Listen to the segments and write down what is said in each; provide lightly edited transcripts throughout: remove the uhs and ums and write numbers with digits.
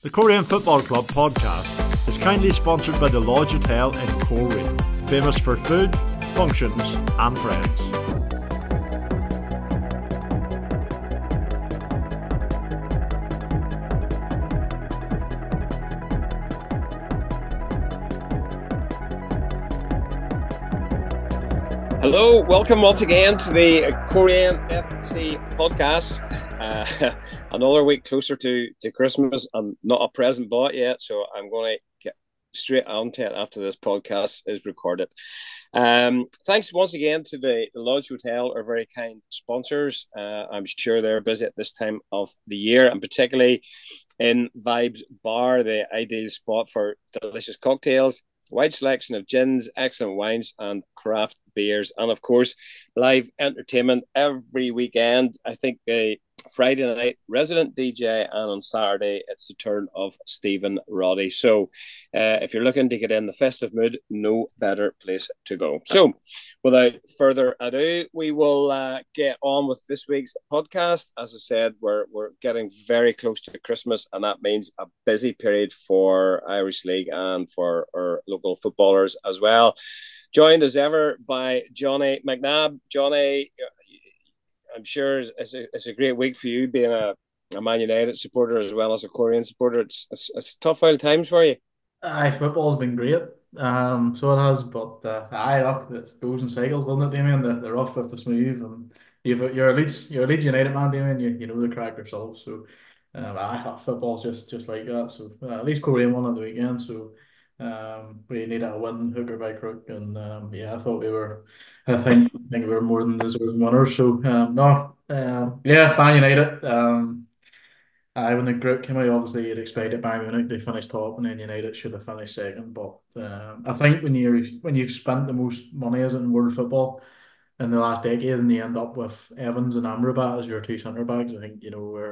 The Korean Football Club podcast is kindly sponsored by the Lodge Hotel in Korea, famous for food, functions and friends. Hello, welcome once again to the Korean FC podcast. Another week closer to Christmas. I'm not a present bought yet, so I'm going to get straight on to it after this podcast is recorded. Thanks once again to the Lodge Hotel, our very kind sponsors. I'm sure they're busy at this time of the year, and particularly in Vibes Bar, the ideal spot for delicious cocktails, wide selection of gins, excellent wines and craft beers, and of course live entertainment every weekend. I think Friday night resident DJ, and on Saturday it's the turn of Stephen Roddy. So if you're looking to get in the festive mood, no better place to go. So without further ado, we will get on with this week's podcast. As I said, we're getting very close to Christmas, and that means a busy period for Irish League and for our local footballers as well. Joined as ever by Johnny McNabb. Johnny, I'm sure it's a great week for you, being a Man United supporter as well as a Korean supporter. It's tough old times for you. Football's been great. So it has, but look, it goes in cycles, doesn't it, Damien? The rough with the smooth, and you're a Leeds United man, Damien. You know the crack yourself. So, football's just like that. So at least Korean won on the weekend. So, we need a win, hook or by crook, and I thought we were. I think we were more than deserving winners. So, no, Man United. When the group came out, obviously you'd expect Bayern Munich they finished top, and then United should have finished second. But I think when you've spent the most money as in world football in the last decade, and you end up with Evans and Amrabat as your two centre backs, I think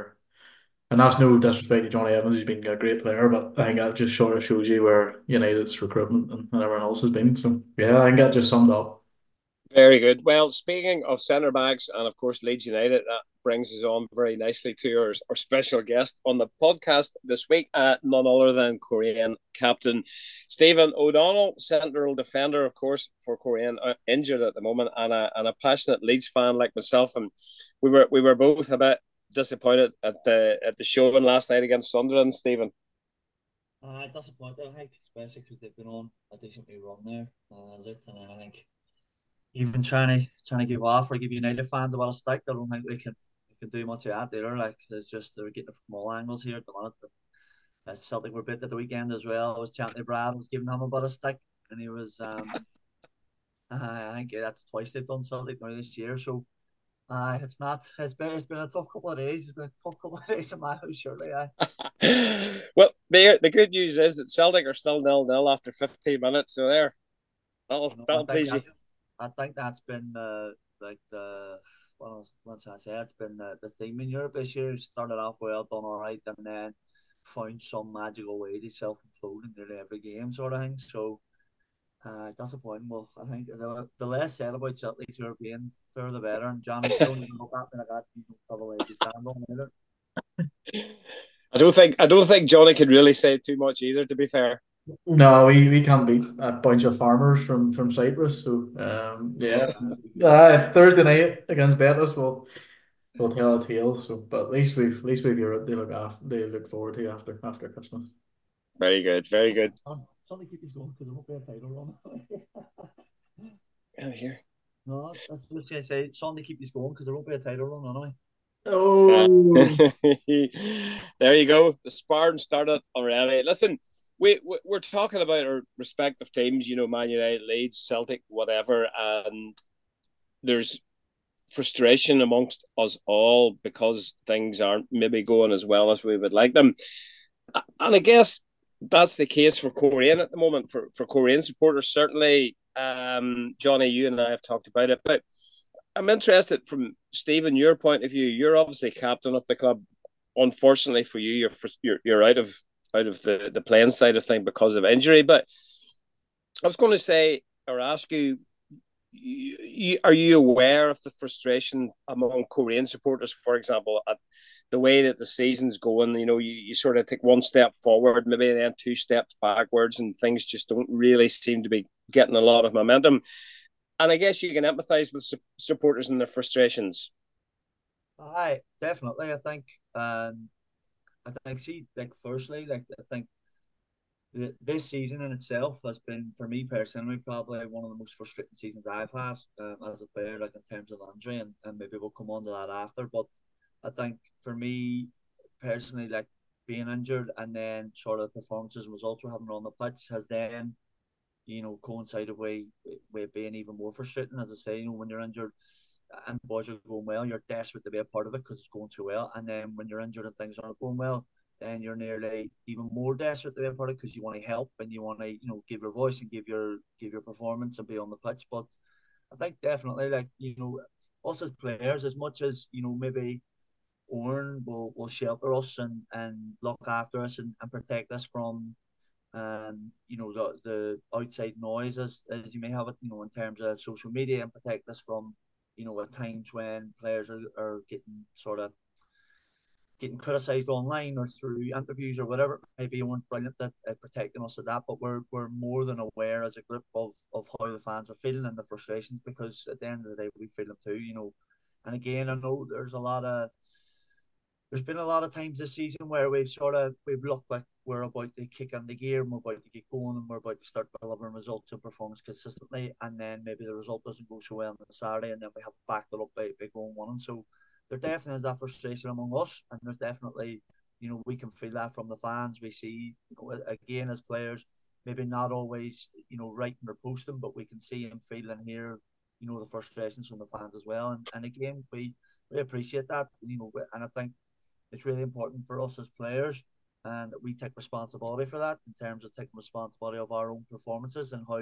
and that's no disrespect to Johnny Evans, he's been a great player, but I think that just sort of shows you where United's recruitment and everyone else has been. So yeah, I think that just summed up. Very good. Well, speaking of centre backs and of course Leeds United, that brings us on very nicely to our special guest on the podcast this week, none other than Korean captain Stephen O'Donnell, central defender, of course, for Korean, injured at the moment, and a passionate Leeds fan like myself. And we were both a bit disappointed at the showing last night against Sunderland, Stephen. Disappointed, I think, especially because they've been on a decently run there, and I think even trying to give off or give United fans a bit of stick, I don't think they can do much of that there. Like it's just they're getting it from all angles here at the minute. Celtic were bit at the weekend as well. I was chatting to Brad, I was giving him a bit of stick, and he was I think that's twice they've done Celtic now this year. So it's not. It's been a tough couple of days. It's been a tough couple of days in my house, surely. Well, the good news is that Celtic are still 0-0 after 15 minutes, so that'll please you. I think that's been like the what should I say? It's been the theme in Europe this year. Started off well, done all right, and then found some magical way to self-implode in nearly every game, sort of thing. So disappointing. Well, I think the less said about Celtic's European tour, the better. And Johnny don't even look at me like that. You don't have a leg to stand on either. I don't think Johnny could really say too much either, to be fair. No, we can't beat a bunch of farmers from Cyprus. So Thursday night against Betis will tell a tale. So, but at least we've Europe. They look forward to after Christmas. Very good, very good. Something keep us going because I hope we have title run. Out here. No, that's what I say. Something keep us going because I won't be a title run anyway. Oh, There you go. The sparring started already. Listen, we're talking about our respective teams, Man United, Leeds, Celtic, whatever, and there's frustration amongst us all because things aren't maybe going as well as we would like them. And I guess that's the case for Korean at the moment, for Korean supporters, certainly. Johnny, you and I have talked about it, but I'm interested from Stephen, your point of view. You're obviously captain of the club. Unfortunately for you, you're out of the playing side of things because of injury. But I was going to say or ask you, are you aware of the frustration among Korean supporters, for example, at the way that the season's going? You sort of take one step forward, maybe then two steps backwards, and things just don't really seem to be getting a lot of momentum. And I guess you can empathise with supporters and their frustrations. I definitely. I think see, like, firstly, like, I think this season in itself has been, for me personally, probably one of the most frustrating seasons I've had, as a player, like in terms of injury, and maybe we'll come on to that after. But I think for me personally, like, being injured and then sort of performances and results we're having on the pitch has then, coincided with being even more frustrating. As I say, when you're injured and the boys are going well, you're desperate to be a part of it because it's going too well. And then when you're injured and things aren't going well, then you're nearly even more desperate to be a part of it because you want to help and you want to, give your voice and give your performance and be on the pitch. But I think definitely, like, us as players, as much as, maybe Owen will shelter us and look after us and protect us from the outside noise, as you may have it, in terms of social media, and protect us from, at times when players are getting criticised online or through interviews or whatever it may be. One's brilliant at protecting us at that, but we're more than aware as a group of how the fans are feeling and the frustrations, because at the end of the day we feel them too. And again, I know there's been a lot of times this season where we've looked like we're about to kick in the gear and we're about to get going and we're about to start delivering results and performance consistently, and then maybe the result doesn't go so well on the Saturday, and then we have backed it up by going one. And so there definitely is that frustration among us, and there's definitely, we can feel that from the fans. We see, again, as players, maybe not always, writing or posting, but we can see and feel and hear, the frustrations from the fans as well. And again, we appreciate that, and I think it's really important for us as players, and that we take responsibility for that, in terms of taking responsibility of our own performances and how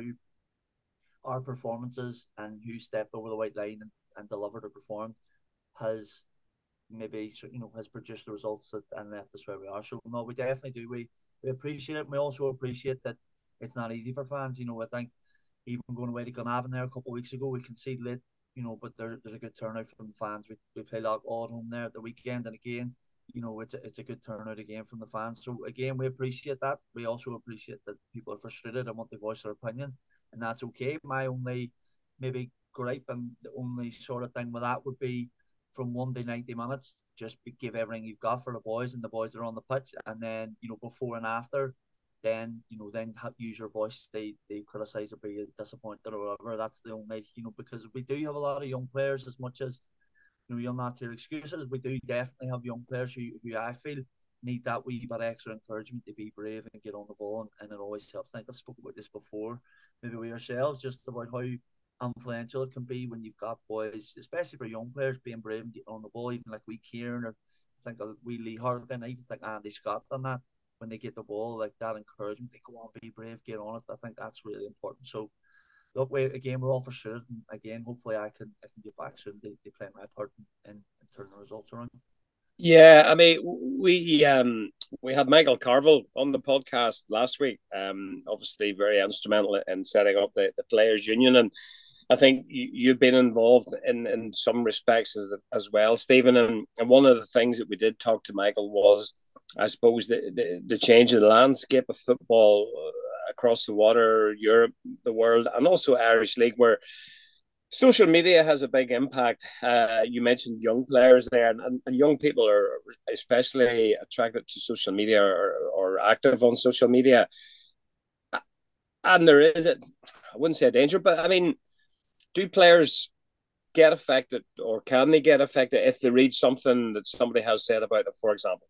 our performances and who stepped over the white line and delivered or performed has maybe, has produced the results and left us where we are. So no, we definitely do. We appreciate it. We also appreciate that it's not easy for fans. I think even going away to Glenavon there a couple of weeks ago, we conceded late, but there's a good turnout from the fans. We played all at home there at the weekend, and again, it's a good turnout again from the fans. So again, we appreciate that. We also appreciate that people are frustrated and want to voice their opinion, and that's okay. My only maybe gripe and the only sort of thing with that would be, from 1 to 90 minutes, just give everything you've got for the boys, and the boys are on the pitch, and then before and after, then use your voice. They criticize or be disappointed or whatever. That's the only, because we do have a lot of young players. As much as, you'll not hear excuses, we do definitely have young players who I feel need that wee bit extra encouragement to be brave and get on the ball, and it always helps. I think I've spoken about this before, maybe we ourselves, just about how influential it can be when you've got boys, especially for young players, being brave and getting on the ball, even like we Kieran, or I think we Lee Hargan, I even think Andy Scott done that. When they get the ball, like that encouragement, they go on, be brave, get on it. I think that's really important. So look, we're all for sure. And again, hopefully I can get back soon to play my part in turning the results around. Yeah, I mean, we had Michael Carville on the podcast last week. Obviously very instrumental in setting up the players' union, and I think you've been involved in some respects as well, Stephen. And one of the things that we did talk to Michael was, I suppose, the change in the landscape of football across the water, Europe, the world, and also Irish League, where social media has a big impact. You mentioned young players there, and young people are especially attracted to social media, or active on social media. And there is, I wouldn't say a danger, but I mean, do players get affected, or can they get affected if they read something that somebody has said about them, for example?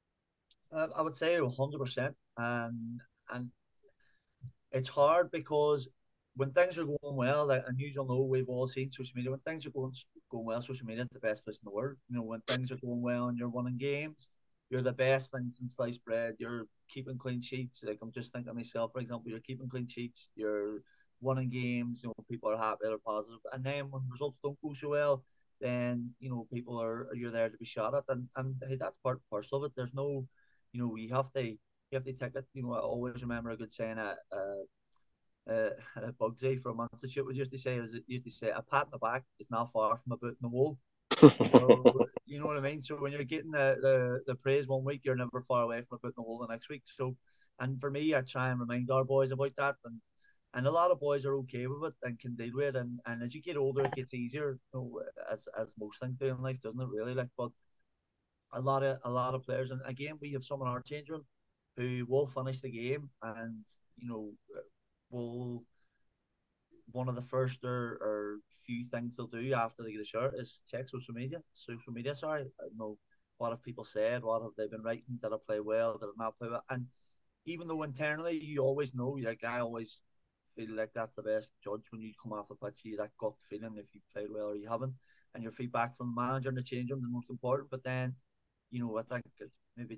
I would say 100%. And it's hard because when things are going well, like, and you know, we've all seen social media. When things are going well, social media is the best place in the world. When things are going well and you're winning games, you're the best thing since sliced bread. You're keeping clean sheets. Like, I'm just thinking of myself, for example, you're keeping clean sheets. You're winning games. People are happy, they're positive. And then when results don't go so well, then people you're there to be shot at, and hey, that's part and parcel of it. There's no, you have to take it. I always remember a good saying. Bugsy from Institute would used to say, a pat in the back is not far from a boot in the wall. So you know what I mean. So when you're getting the praise one week, you're never far away from a boot in the wall the next week. So, and for me, I try and remind our boys about that, and a lot of boys are okay with it and can deal with it. And as you get older, it gets easier. You know, as most things do in life, doesn't it? Really, like, but a lot of players, and again, we have some in our change room who will finish the game, and you know, will one of the first or few things they'll do after they get a shirt is check social media. Sorry, I know, what have people said? What have they been writing? Did I play well? Did I not play well? And even though internally you always know, like I always feel like that's the best judge when you come off the pitch. You that gut feeling if you've played well or you haven't, and your feedback from the manager in the change room is the most important. But then, you know, I think it's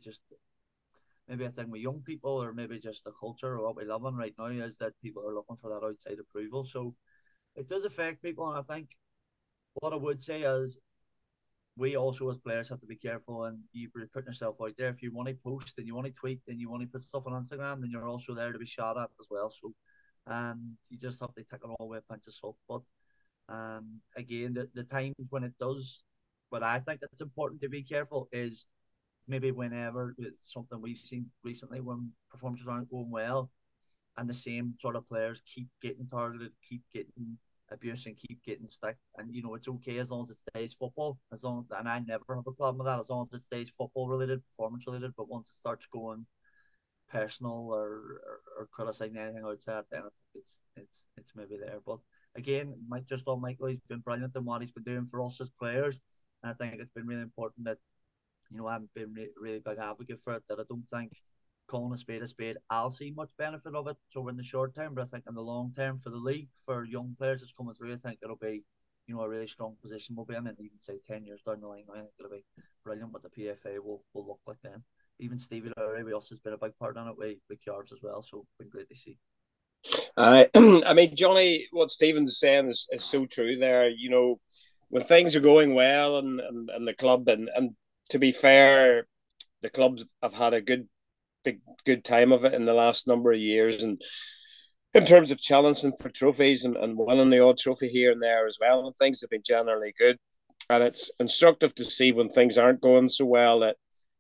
maybe a thing with young people, or maybe just the culture or what we live in right now is that people are looking for that outside approval. So it does affect people, and I think what I would say is we also as players have to be careful, and you put yourself out there. If you want to post and you want to tweet and you want to put stuff on Instagram, then you're also there to be shot at as well. So you just have to take it all with a pinch of salt. But again, the times when it does, but I think it's important to be careful is maybe whenever it's something we've seen recently when performances aren't going well and the same sort of players keep getting targeted, keep getting abuse and keep getting stick. And you know, it's okay as long as it stays football, and I never have a problem with that as long as it stays football related, performance related. But once it starts going personal or criticizing anything outside, then I think it's maybe there. But again, just on Michael, he's been brilliant in what he's been doing for us as players, and I think it's been really important that, you know, I've been really big advocate for it, that I don't think calling a spade, I'll see much benefit of it. So in the short term, but I think in the long term for the league, for young players that's coming through, I think it'll be, you know, a really strong position we'll be in, and even say 10 years down the line, I think it'll be brilliant what the PFA will look like then. Even Stevie Lowry, we also has been a big part in it with Yards as well, so it's been great to see. I mean, Johnny, what Stephen's saying is so true there. You know, when things are going well and the club, and to be fair, the clubs have had a good time of it in the last number of years, and in terms of challenging for trophies and winning the odd trophy here and there as well, and things have been generally good. And it's instructive to see when things aren't going so well that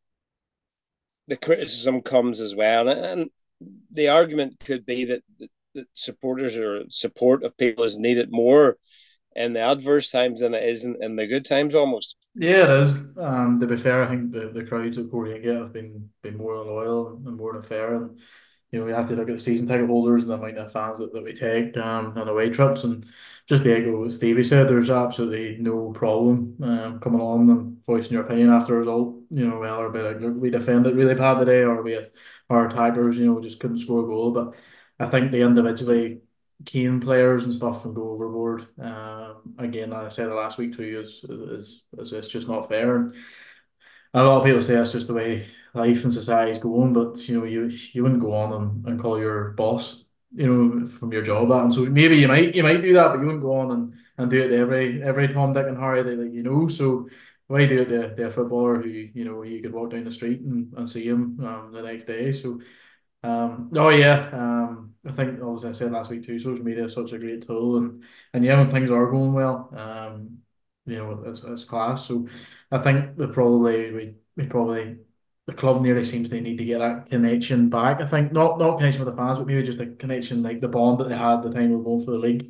the criticism comes as well. And the argument could be that supporters or support of people is needed more in the adverse times than it is in the good times almost. Yeah, it is. To be fair, I think the crowds at Korea have been more loyal and more than fair. And you know, we have to look at the season ticket holders and the amount of fans that we take on away trips. And just to echo what Stevie said, there's absolutely no problem coming on and voicing your opinion after a result. You know, whether be like, look, we defended really bad today, or our attackers, you know, just couldn't score a goal. But I think the individually keen players and stuff and go overboard. Again, I said it last week too, is it's just not fair. And a lot of people say that's just the way life and society is going, but you know, you wouldn't go on and call your boss, you know, from your job that. And so maybe you might do that, but you wouldn't go on and do it to every Tom, Dick, and Harry that, like, you know. So why do it to a footballer who, you know, you could walk down the street and see him the next day? So oh yeah, I think, as I said last week too, social media is such a great tool, and yeah, when things are going well, you know, it's class. So I think we probably the club nearly seems they need to get that connection back. I think not connection with the fans, but maybe just a connection, like the bond that they had the time we were going for the league.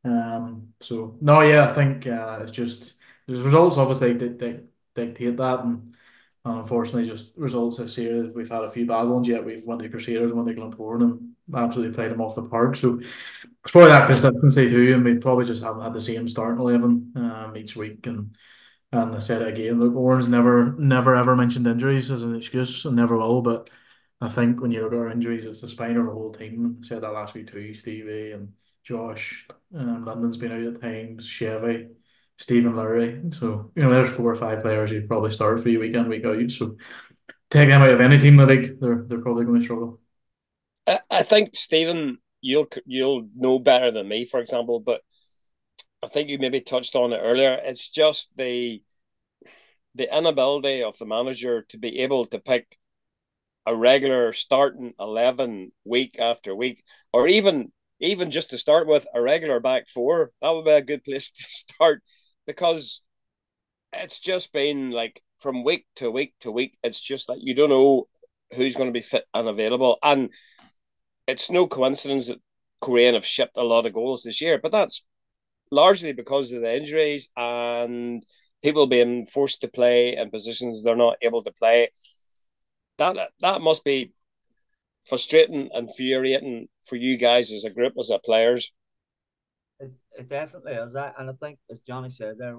So no, yeah, I think it's just there's results obviously that dictate that, and unfortunately, just results this year. We've had a few bad ones, yet we've won the Crusaders, won the Glentoran, and absolutely played them off the park. So it's probably that consistency too, and we probably just haven't had the same starting 11 each week. And I said it again, look, Orange never ever mentioned injuries as an excuse, and never will. But I think when you look at our injuries, it's the spine of our whole team. I said that last week too, Stevie and Josh. London's been out at times, Chevy. Stephen Lowry. So, you know, there's 4 or 5 players you probably start for you week in, week out. So take them out of any team in the league, they're probably going to struggle. I think, Stephen, you'll know better than me, for example, but I think you maybe touched on it earlier. It's just the inability of the manager to be able to pick a regular starting 11 week after week, or even even just to start with a regular back four, that would be a good place to start, because it's just been like from week to week to week. It's just like you don't know who's going to be fit and available. And it's no coincidence that Korean have shipped a lot of goals this year, but that's largely because of the injuries and people being forced to play in positions they're not able to play. That must be frustrating, infuriating for you guys as a group, as a players. It definitely is that, and I think as Johnny said there,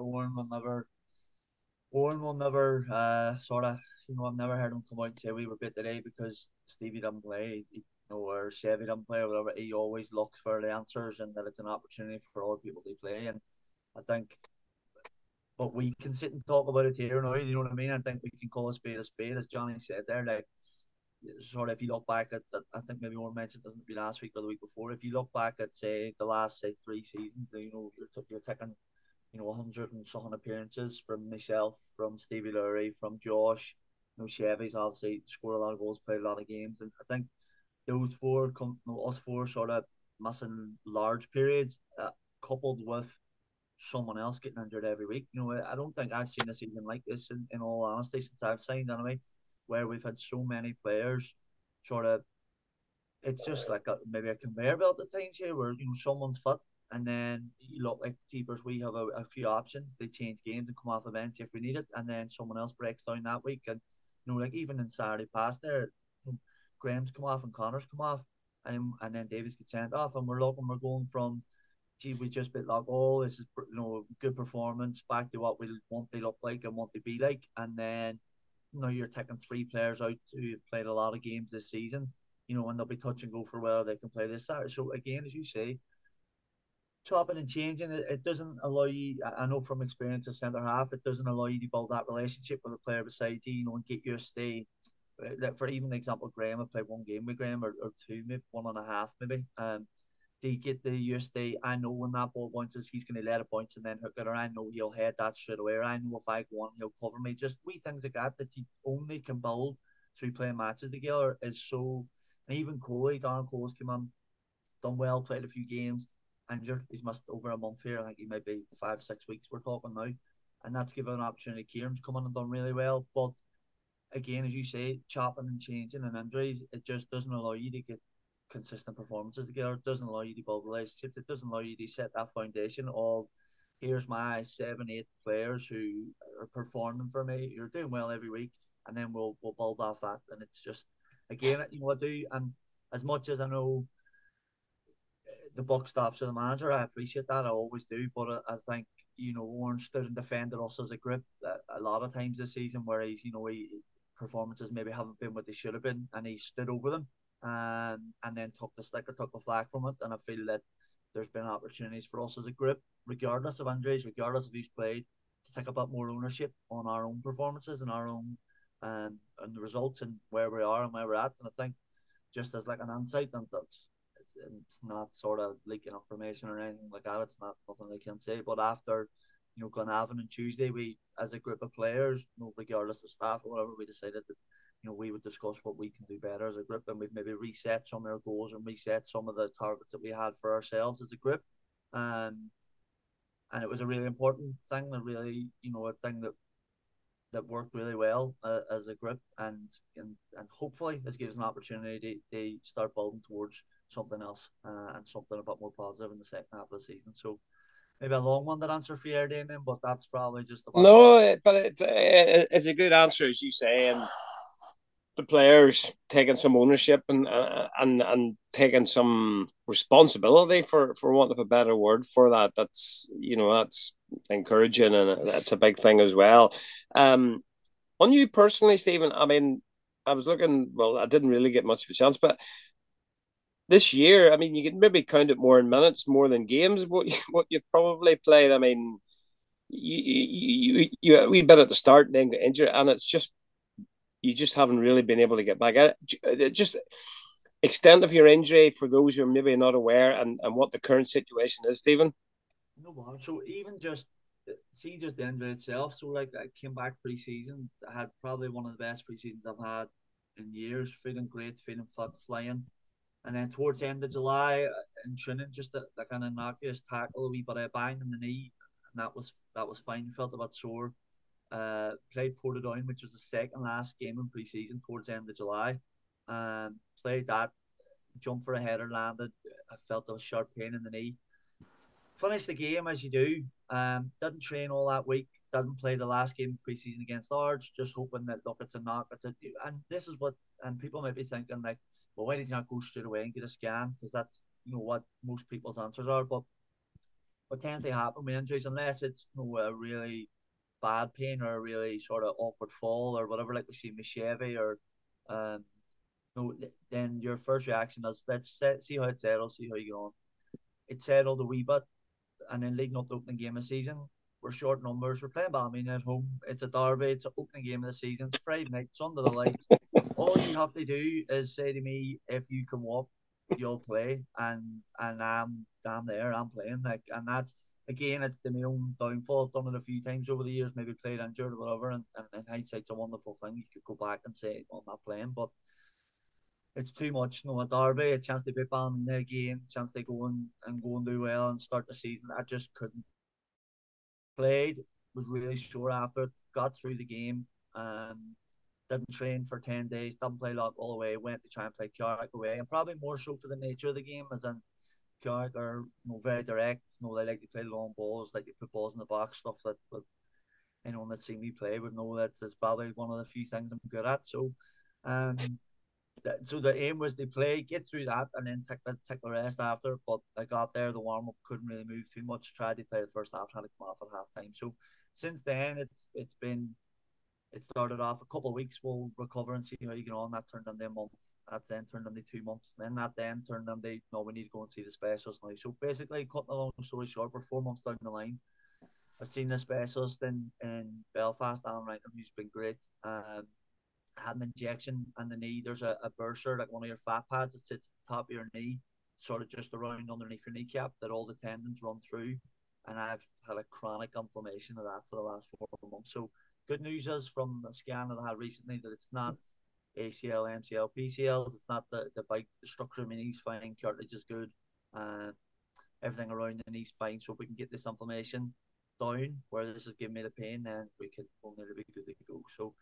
Owen will never sort of, I've never heard him come out and say we were good today because Stevie didn't play, or Chevy didn't play or whatever. He always looks for the answers and that it's an opportunity for other people to play. And I think, but we can sit and talk about it here now, you know what I mean? I think we can call a spade, as Johnny said there. Like, sort of, if you look back at, I think maybe one mentioned doesn't be last week or the week before. If you look back at, say, the last, say, 3 seasons, you're taking 100 and something appearances from myself, from Stevie Lurie, from Josh. Chevy's obviously scored a lot of goals, played a lot of games, and I think those four, us four, sort of missing large periods, coupled with someone else getting injured every week. I don't think I've seen a season like this in all honesty since I've signed anyway, where we've had so many players sort of, it's just like maybe a conveyor belt at times here where someone's fit, and then you look like keepers, we have a few options. They change games and come off the bench if we need it, and then someone else breaks down that week. And like even in Saturday past there, Graham's come off and Connor's come off, and then Davis gets sent off, and we're going from, gee, we just bit like, oh, this is good performance, back to what we want they look like and what they be like, and then you're taking 3 players out who've played a lot of games this season, and they'll be touch and go for whether they can play this Saturday. So again, as you say, chopping and changing, it doesn't allow you, I know from experience as centre half, it doesn't allow you to build that relationship with a player beside you, and get your stay. For even the example, Graham, I played 1 game with Graham, or 2, maybe 1.5, maybe. They get the USD. I know when that ball bounces, he's going to let it bounce and then hook it, or I know he'll head that straight away, or I know if I go on, he'll cover me. Just wee things like that you only can build through playing matches together is so. And even Coley, Darren Cole's come on, done well, played a few games, injured. He's missed over a month here. I think he might be 5-6 weeks we're talking now. And that's given an opportunity. Kieran's come on and done really well. But again, as you say, chopping and changing and injuries, it just doesn't allow you to get consistent performances together. It doesn't allow you to build relationships. It doesn't allow you to set that foundation of, here's my 7-8 players who are performing for me. You're doing well every week, and then we'll build off that. And it's just, again, I do. And as much as I know the buck stops with the manager, I appreciate that. I always do. But I think Warren stood and defended us as a group a lot of times this season, where he performances maybe haven't been what they should have been, and he stood over them, and then took the flag from it. And I feel that there's been opportunities for us as a group, regardless of injuries, regardless of who's played, to take a bit more ownership on our own performances and our own and the results and where we are and where we're at. And I think just as like an insight, and it's not sort of leaking information or anything like that. It's not nothing I can say. But after Glenavon on Tuesday, we as a group of players, regardless of staff or whatever, we decided that we would discuss what we can do better as a group, and we've maybe reset some of our goals and reset some of the targets that we had for ourselves as a group. And it was a really important thing, a really a thing that worked really well as a group, and hopefully this gives an opportunity to start building towards something else and something a bit more positive in the second half of the season. So maybe a long-winded answer for you, Damien, but that's probably just about No, but it's a good answer, as you say, and the players taking some ownership and taking some responsibility, for want of a better word for that. That's that's encouraging, and that's a big thing as well. On you personally, Stephen, I mean, I was looking. Well, I didn't really get much of a chance, but this year, I mean, you can maybe count it more in minutes, more than games. What you've probably played. I mean, you a wee bit at the start, and then get injured, and it's just you just haven't really been able to get back at it. Just extent of your injury for those who are maybe not aware, and what the current situation is, Stephen. no bother. So even just the injury itself. So like I came back pre-season, I had probably one of the best pre-seasons I've had in years. Feeling great, feeling fit, flying. And then towards the end of July in Trinidad, just a kind of innocuous tackle, a wee bit of a bang in the knee, and that was fine. Felt a bit sore. Played Portadown, which was the second last game in pre-season towards the end of July. Played that, jumped for a header, landed. I felt a sharp pain in the knee. Finished the game as you do. Didn't train all that week. Didn't play the last game of pre-season against Large. Just hoping that look, it's a knock. And this is what, and people might be thinking like, well, why did you not go straight away and get a scan? Because that's what most people's answers are. But what tends to happen with injuries, unless it's a really bad pain or a really sort of awkward fall or whatever, like we see with Chevy or then your first reaction is see how it settles, see how you go on. It settled a wee bit, and then leading up to the opening game of the season, we're short numbers. We're playing Ballymena at home. It's a derby. It's an opening game of the season. It's Friday night. It's under the lights. All you have to do is say to me, if you come up, you'll play, and I'm there. I'm playing. And that's again, it's my own downfall. I've done it a few times over the years. Maybe played injured or whatever. And in hindsight, it's a wonderful thing. You could go back and say, well, I'm not playing, but it's too much. A derby, a chance to beat Ballymena again, a chance to go and do well and start the season. I just couldn't. Played, was really sore after it, got through the game, didn't train for 10 days, didn't play all the way, went to try and play Carrick away, and probably more so for the nature of the game, as in Carrick are very direct. They like to play long balls, like to put balls in the box, stuff that anyone that's seen me play would know that is probably one of the few things I'm good at. So so the aim was to play, get through that, and then take the rest after. But I got there, the warm up couldn't really move too much. Tried to play the first half, had to come off at half time. So since then, it started off a couple of weeks. We'll recover and see how you get on. That turned into a month. That then turned into 2 months. Then that turned into we need to go and see the specialist now. So basically, cutting a long story short, we're 4 months down the line. I've seen the specialist in Belfast, Alan Rankin, who's been great. Had an injection in the knee. There's a burster, like one of your fat pads that sits at the top of your knee, sort of just around underneath your kneecap, that all the tendons run through. And I've had a chronic inflammation of that for the last 4 months. So good news is from a scan that I had recently that it's not ACL, MCL, PCLs. It's not the bike. The structure of my knee's fine. Cartilage is good. Everything around the knee's fine. So if we can get this inflammation down, where this is giving me the pain, then we'll nearly be good to go. So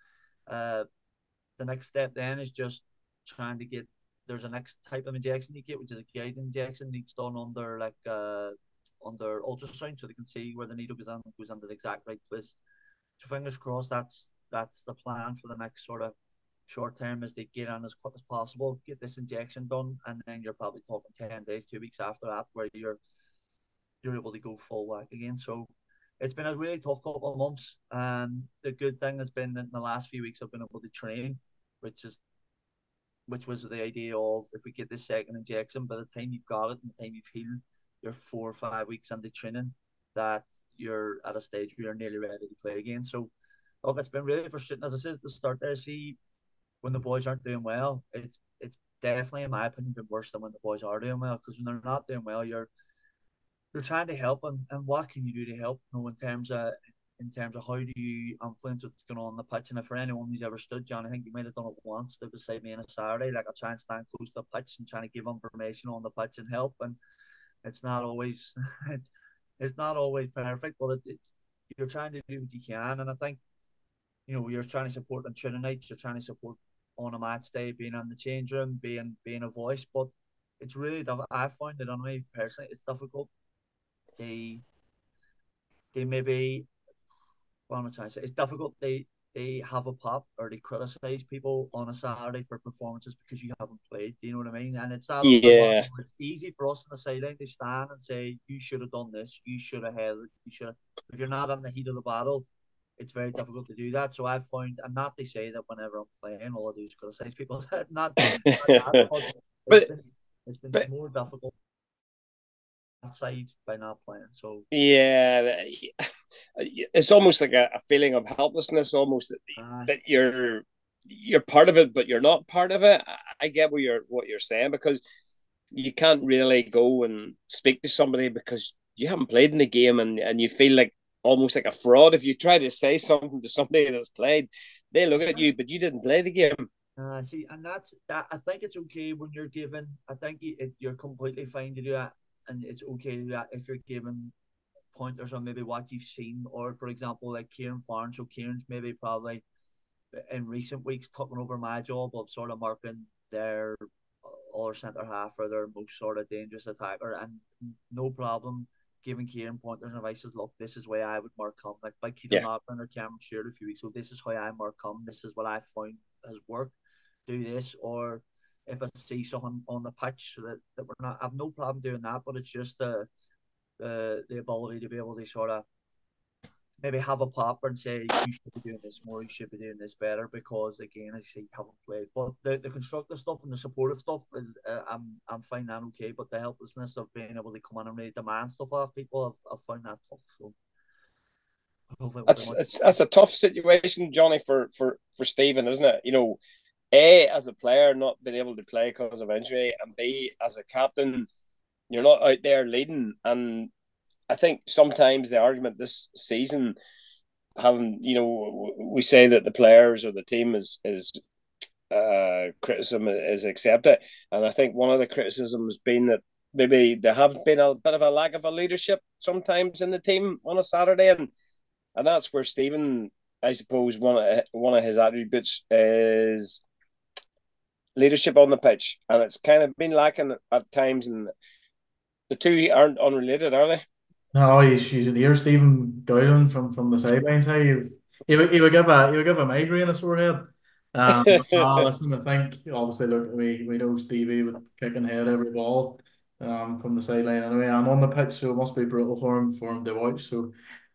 the next step then is just trying to get. There's a next type of injection you get, which is a guided injection. It's done under under ultrasound, so they can see where the needle goes into the exact right place. So fingers crossed, that's the plan for the next sort of short term, is to get on as quick as possible, get this injection done, and then you're probably talking 10 days, 2 weeks after that, where you're able to go full whack again. So it's been a really tough couple of months. The good thing has been that in the last few weeks I've been able to train, which was the idea of, if we get this second injection, by the time you've got it and the time you've healed, you're 4 or 5 weeks into training, that you're at a stage where you're nearly ready to play again. So look, it's been really frustrating. As I said at the start there, see, when the boys aren't doing well, it's definitely, in my opinion, been worse than when the boys are doing well, because when they're not doing well, you're trying to help, and what can you do to help? In terms of how do you influence what's going on the pitch? And for anyone who's ever stood, John, I think you might have done it once, stood beside me on a Saturday. Like, I try and stand close to the pitch and trying to give information on the pitch and help. And it's not always it's not always perfect, but it's you're trying to do what you can. And I think, you're trying to support on training nights, you're trying to support on a match day, being in the change room, being a voice. But it's really I found it, on me personally, it's difficult. They maybe, what am I trying to say? It's difficult. They have a pop, or they criticize people on a Saturday for performances because you haven't played. Do you know what I mean? And it's that. Yeah. It's easy for us on the sideline to stand and say, you should have done this, you should have held it, you should have. If you're not in the heat of the battle, it's very difficult to do that. So I've found, and not to say that whenever I'm playing, all I do is criticize people. not that, but it's been more difficult side by not playing. So yeah, it's almost like a feeling of helplessness, almost that you're part of it, but you're not part of it. I get what you're saying, because you can't really go and speak to somebody because you haven't played in the game, and you feel like almost like a fraud if you try to say something to somebody that's played. They look at you, but you didn't play the game. See, and that's that. I think it's okay when you're given. I think you're completely fine to do that, and it's okay to do that if you're given pointers on maybe what you've seen, or for example, like Kieran Farn. So Kieran's maybe probably in recent weeks taken over my job of sort of marking their other centre half or their most sort of dangerous attacker, and no problem giving Kieran pointers and advice. Look, this is where I would mark him. Like by Keaton Yeah. Loughlin or Cameron Stewart a few weeks ago, this is how I mark him. This is what I found has worked. Do this, or if I see someone on the pitch that we're not, I've no problem doing that. But it's just the ability to be able to sort of maybe have a pop and say you should be doing this more, you should be doing this better, because again, as you say, you haven't played. But the constructive stuff and the supportive stuff is I'm finding that okay. But the helplessness of being able to come on and really demand stuff off people, I've found that tough. So that's a tough situation, Johnny, for Stephen, isn't it? You know, A, as a player, not being able to play because of injury, and B, as a captain, you're not out there leading. And I think sometimes the argument this season, we say that the players or the team is criticism is accepted, and I think one of the criticisms has been that maybe there have been a bit of a lack of a leadership sometimes in the team on a Saturday, and that's where Stephen, I suppose, one of his attributes is leadership on the pitch, and it's kind of been lacking at times, and the two aren't unrelated, are they? No, you should hear Stephen Gowden from the sidelines. How he would give a migraine a sore head. Listen, I think obviously look, we know Stevie would kick and head every ball from the sideline anyway, and on the pitch, so it must be brutal for him to watch. So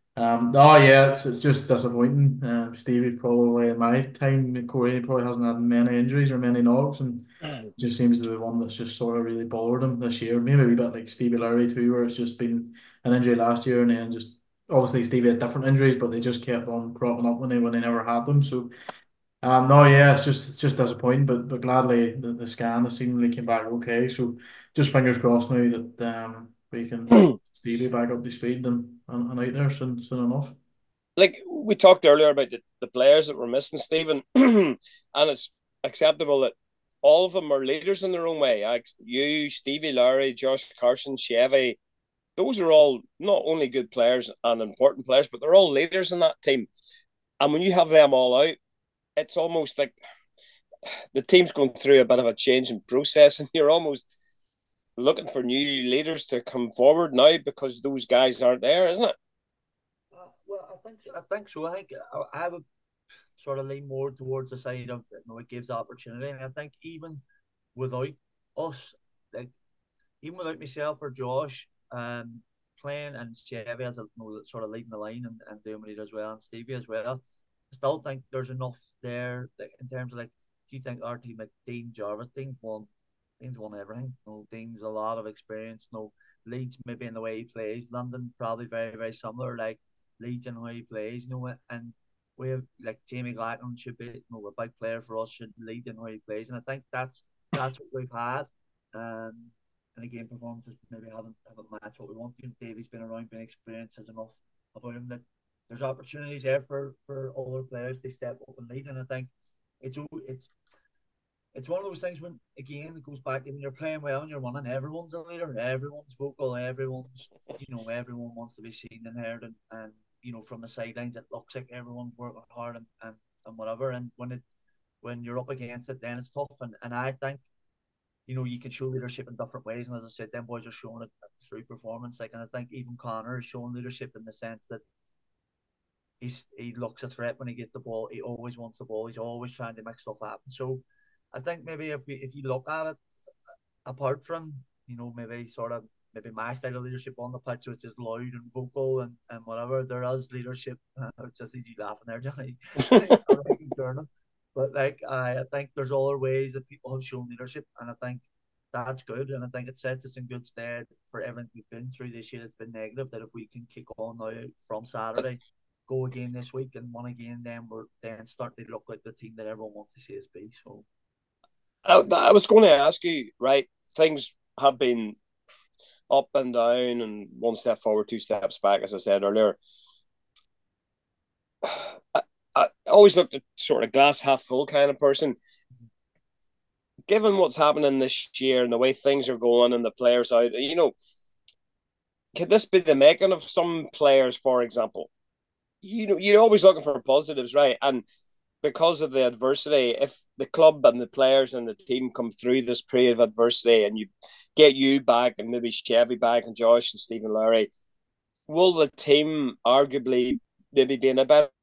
oh yeah, it's just disappointing. Stevie probably in my time, Corey probably hasn't had many injuries or many knocks, and just seems to be one that's just sort of really bothered him this year. Maybe a wee bit like Stevie Lowry too, where it's just been an injury last year, and then just obviously Stevie had different injuries, but they just kept on cropping up when they never had them. So no, yeah, it's just disappointing, but gladly the scan has seemingly came back okay. So just fingers crossed now that we can Stevie back up to speed and out there soon enough. Like we talked earlier about the players that were missing, Stephen, and it's acceptable that all of them are leaders in their own way. You, Stevie Lowry, Josh Carson, Chevy, those are all not only good players and important players, but they're all leaders in that team. And when you have them all out, it's almost like the team's going through a bit of a changing process, and you're almost looking for new leaders to come forward now because those guys aren't there, isn't it? Well, I think so. I think I would sort of lean more towards the side of it gives opportunity, and I think even without us, like even without myself or Josh, playing and Chevy as sort of leading the line and doing what he does well, and Stevie as well, I still think there's enough there in terms of do you think our team like Dean Jarvis, Dean's won everything. No, Dean's a lot of experience. No, Leeds maybe in the way he plays. London probably very very similar. Like Leeds and how he plays. And we have like Jamie Glackman should be a big player for us. Should lead in how he plays, and I think that's what we've had. And again, performances maybe haven't matched what we want. Davey's been around, been experienced, has enough about him that there's opportunities there for other players to step up and lead. And I think it's one of those things when again it goes back to when you're playing well and you're winning, everyone's a leader, everyone's vocal, everyone wants to be seen and heard, and from the sidelines it looks like everyone's working hard and whatever. And when you're up against it, then it's tough. And I think you can show leadership in different ways. And as I said, them boys are showing it through performance. And I think even Connor is showing leadership in the sense that he looks a threat when he gets the ball. He always wants the ball. He's always trying to make stuff happen. So I think maybe if you look at it, apart from maybe my style of leadership on the pitch, which is loud and vocal and whatever, there is leadership. It's just you laughing there, Johnny. But I think there's other ways that people have shown leadership, and I think that's good, and I think it sets us in good stead for everything we've been through this year. It's been negative, that if we can kick on now from Saturday, go again this week and win again, then we're starting to look like the team that everyone wants to see us be. So I was going to ask you, right? Things have been up and down, and one step forward, two steps back, as I said earlier. I always looked at sort of glass half full kind of person. given what's happening this year and the way things are going and the players out, could this be the making of some players, for example? You're always looking for positives, right? And because of the adversity, if the club and the players and the team come through this period of adversity and you get you back and maybe Chevy back and Josh and Stephen Lowry, will the team arguably maybe be in a better?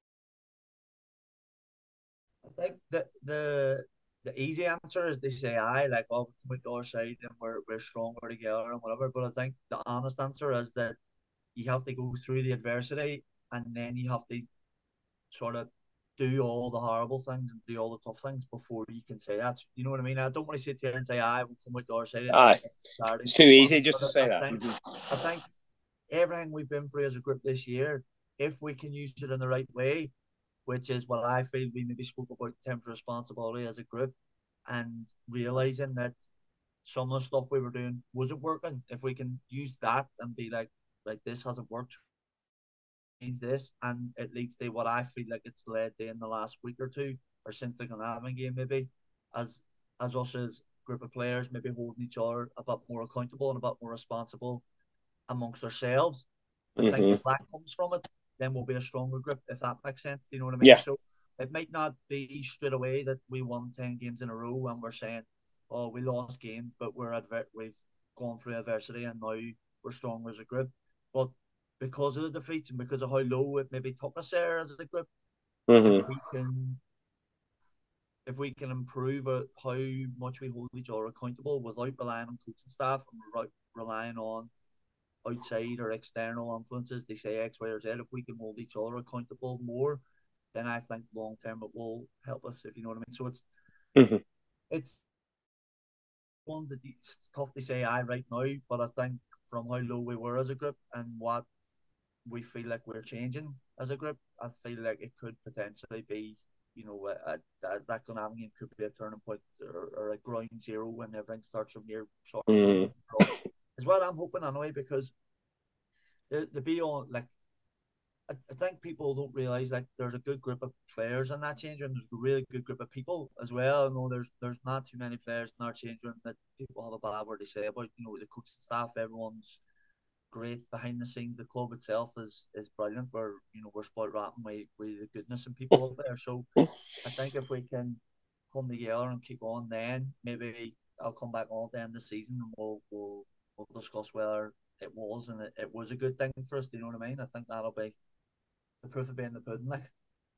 I think the easy answer is they say aye, like oh, come out to our side and we're stronger together and whatever. But I think the honest answer is that you have to go through the adversity and then you have to sort of do all the horrible things and do all the tough things before you can say that. Do you know what I mean? I don't want to sit here and say, "I will come out to our side." Aye, it's too easy just to but say that. I think everything we've been through as a group this year, if we can use it in the right way, which is what I feel we maybe spoke about in terms of responsibility as a group, and realizing that some of the stuff we were doing wasn't working. If we can use that and be like this hasn't worked, change this, and it leads to what I feel like it's led to in the last week or two, or since the Glenavon game, maybe as us as a group of players, maybe holding each other a bit more accountable and a bit more responsible amongst ourselves. I think if that comes from it, then we'll be a stronger group, if that makes sense. Do you know what I mean? Yeah. So it might not be straight away that we won 10 games in a row and we're saying, oh, we lost game, but we've gone through adversity and now we're stronger as a group. But because of the defeats and because of how low it maybe took us there as a group, if we can improve how much we hold each other accountable without relying on coaching staff and without relying on outside or external influences, they say X, Y, or Z. If we can hold each other accountable more, then I think long term it will help us. If you know what I mean. So it's ones that it's tough to say I right now, but I think from how low we were as a group and what we feel like we're changing as a group, I feel like it could potentially be, that Glenavon game could be a turning point or a ground zero when everything starts from here. Is what I'm hoping anyway, because the be on like I think people don't realize like there's a good group of players in that change room. There's a really good group of people as well. I know there's not too many players in our change room that people have a bad word to say about. The coaching staff, everyone's great behind the scenes. The club itself is brilliant. We're spoiled rotten with the goodness in people up there. So I think if we can come together and keep on, then maybe I'll come back on at the end of the season and we'll discuss whether it was and it was a good thing for us. Do you know what I mean? I think that'll be the proof of being the pudding. Like,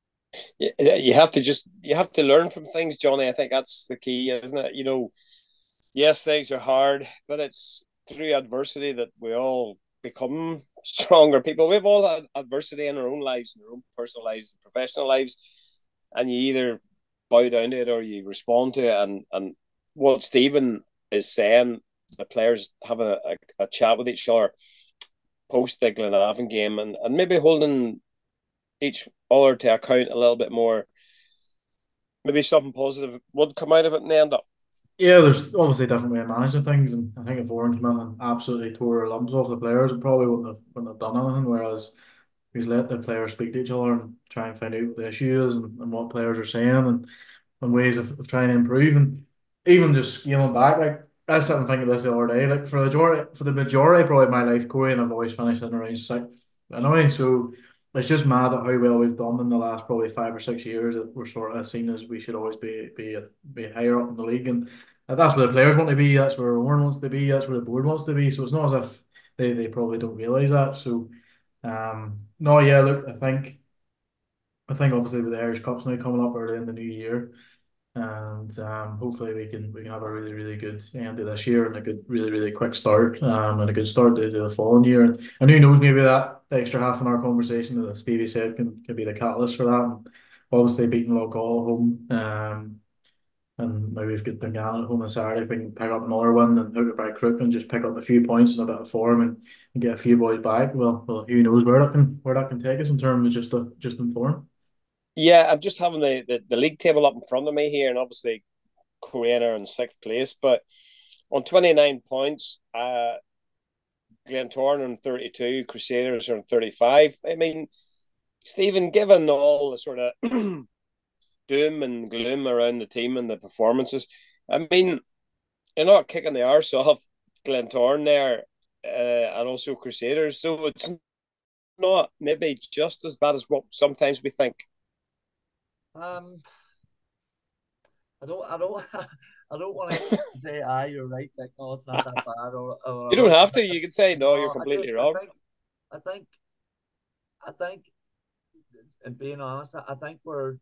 you have to learn from things, Johnny. I think that's the key, isn't it? Yes, things are hard, but it's through adversity that we all become stronger people. We've all had adversity in our own lives, in our own personal lives, professional lives, and you either bow down to it or you respond to it. And what Stephen is saying, the players having a chat with each other post the Glenavon game and maybe holding each other to account a little bit more, maybe something positive would come out of it in the end up. Yeah, there's obviously a different way of managing things, and I think if Warren came in and absolutely tore lumps off the players, it probably wouldn't have done anything. Whereas he's let the players speak to each other and try and find out what the issue is and what players are saying and ways of trying to improve, and even just scaling back. Like I sat and think of this the other day. Like for the majority probably of my life, Corey, and I've always finished in around sixth anyway. So it's just mad at how well we've done in the last probably 5 or 6 years that we're sort of seen as we should always be higher up in the league, and that's where the players want to be. That's where Warren wants to be. That's where the board wants to be. So it's not as if they probably don't realise that. So no, yeah. Look, I think obviously with the Irish Cups now coming up early in the new year, and hopefully we can have a really really good end of this year and a good really really quick start and a good start to the following year, and who knows, maybe that extra half an hour conversation that Stevie said can be the catalyst for that. And obviously beating Loughgall at home, and maybe we've got Dungannon at home on Saturday. If we can pick up another one and hook it by crook and just pick up a few points and a bit of form and get a few boys back, well, who knows where that can take us in terms of just in form. Yeah, I'm just having the league table up in front of me here, and obviously Korean are in sixth place, but on 29 points, Glentoran on 32, Crusaders are on 35. I mean, Stephen, given all the sort of doom and gloom around the team and the performances, I mean, you're not kicking the arse off Glentoran there, and also Crusaders, so it's not maybe just as bad as what sometimes we think. Um, I don't, I don't want to say, you're right, like, no, it's not that bad, or You I don't don't. have to. You can say no. You're No, completely wrong. I think, I think, and being honest, I think we're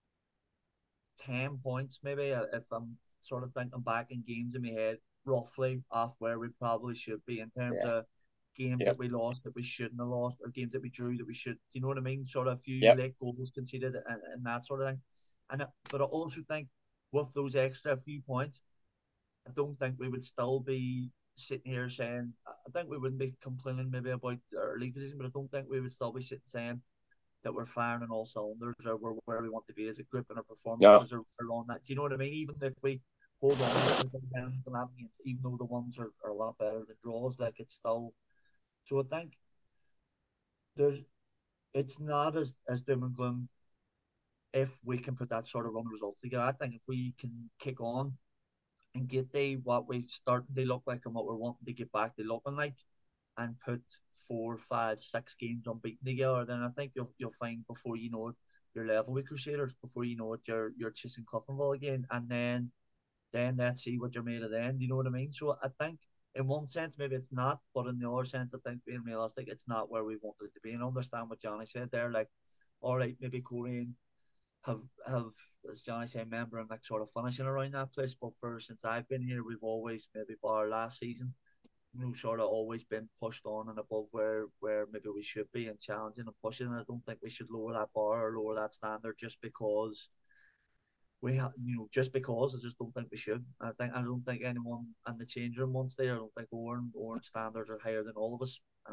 10 points maybe if I'm sort of thinking back in games in my head, roughly off where we probably should be in terms Yeah. of games Yep. that we lost that we shouldn't have lost, or games that we drew that we should. Do you know what I mean? Sort of a few Yep. late goals conceded and that sort of thing. But I also think with those extra few points, I don't think we would still be sitting here saying. I think we wouldn't be complaining maybe about our league position, but I don't think we would still be sitting saying that we're firing on all cylinders, or we're where we want to be as a group, and our Yeah. performances are on that. Do you know what I mean? Even if we hold on, even though the ones are a lot better than draws, like it's still. So I think there's it's not as doom and gloom if we can put that sort of run results together. I think if we can kick on and get what we start they look like and what we're wanting to get back to looking like, and put 4, 5, 6 games unbeaten together, then I think you'll find before you know it, you're level with Crusaders. Before you know it, you're chasing Cliftonville again, and then let's see what you're made of then. Do you know what I mean? So I think in one sense maybe it's not, but in the other sense I think being realistic, it's not where we wanted it to be. And I understand what Johnny said there. Like, all right, maybe Korean have as Johnny said, member and like sort of finishing around that place. But for since I've been here, we've always maybe bar last season, sort of always been pushed on and above where maybe we should be and challenging and pushing. And I don't think we should lower that bar or lower that standard just because we have, just because I just don't think we should. I don't think anyone in the change room wants there. I don't think Orange standards are higher than all of us, and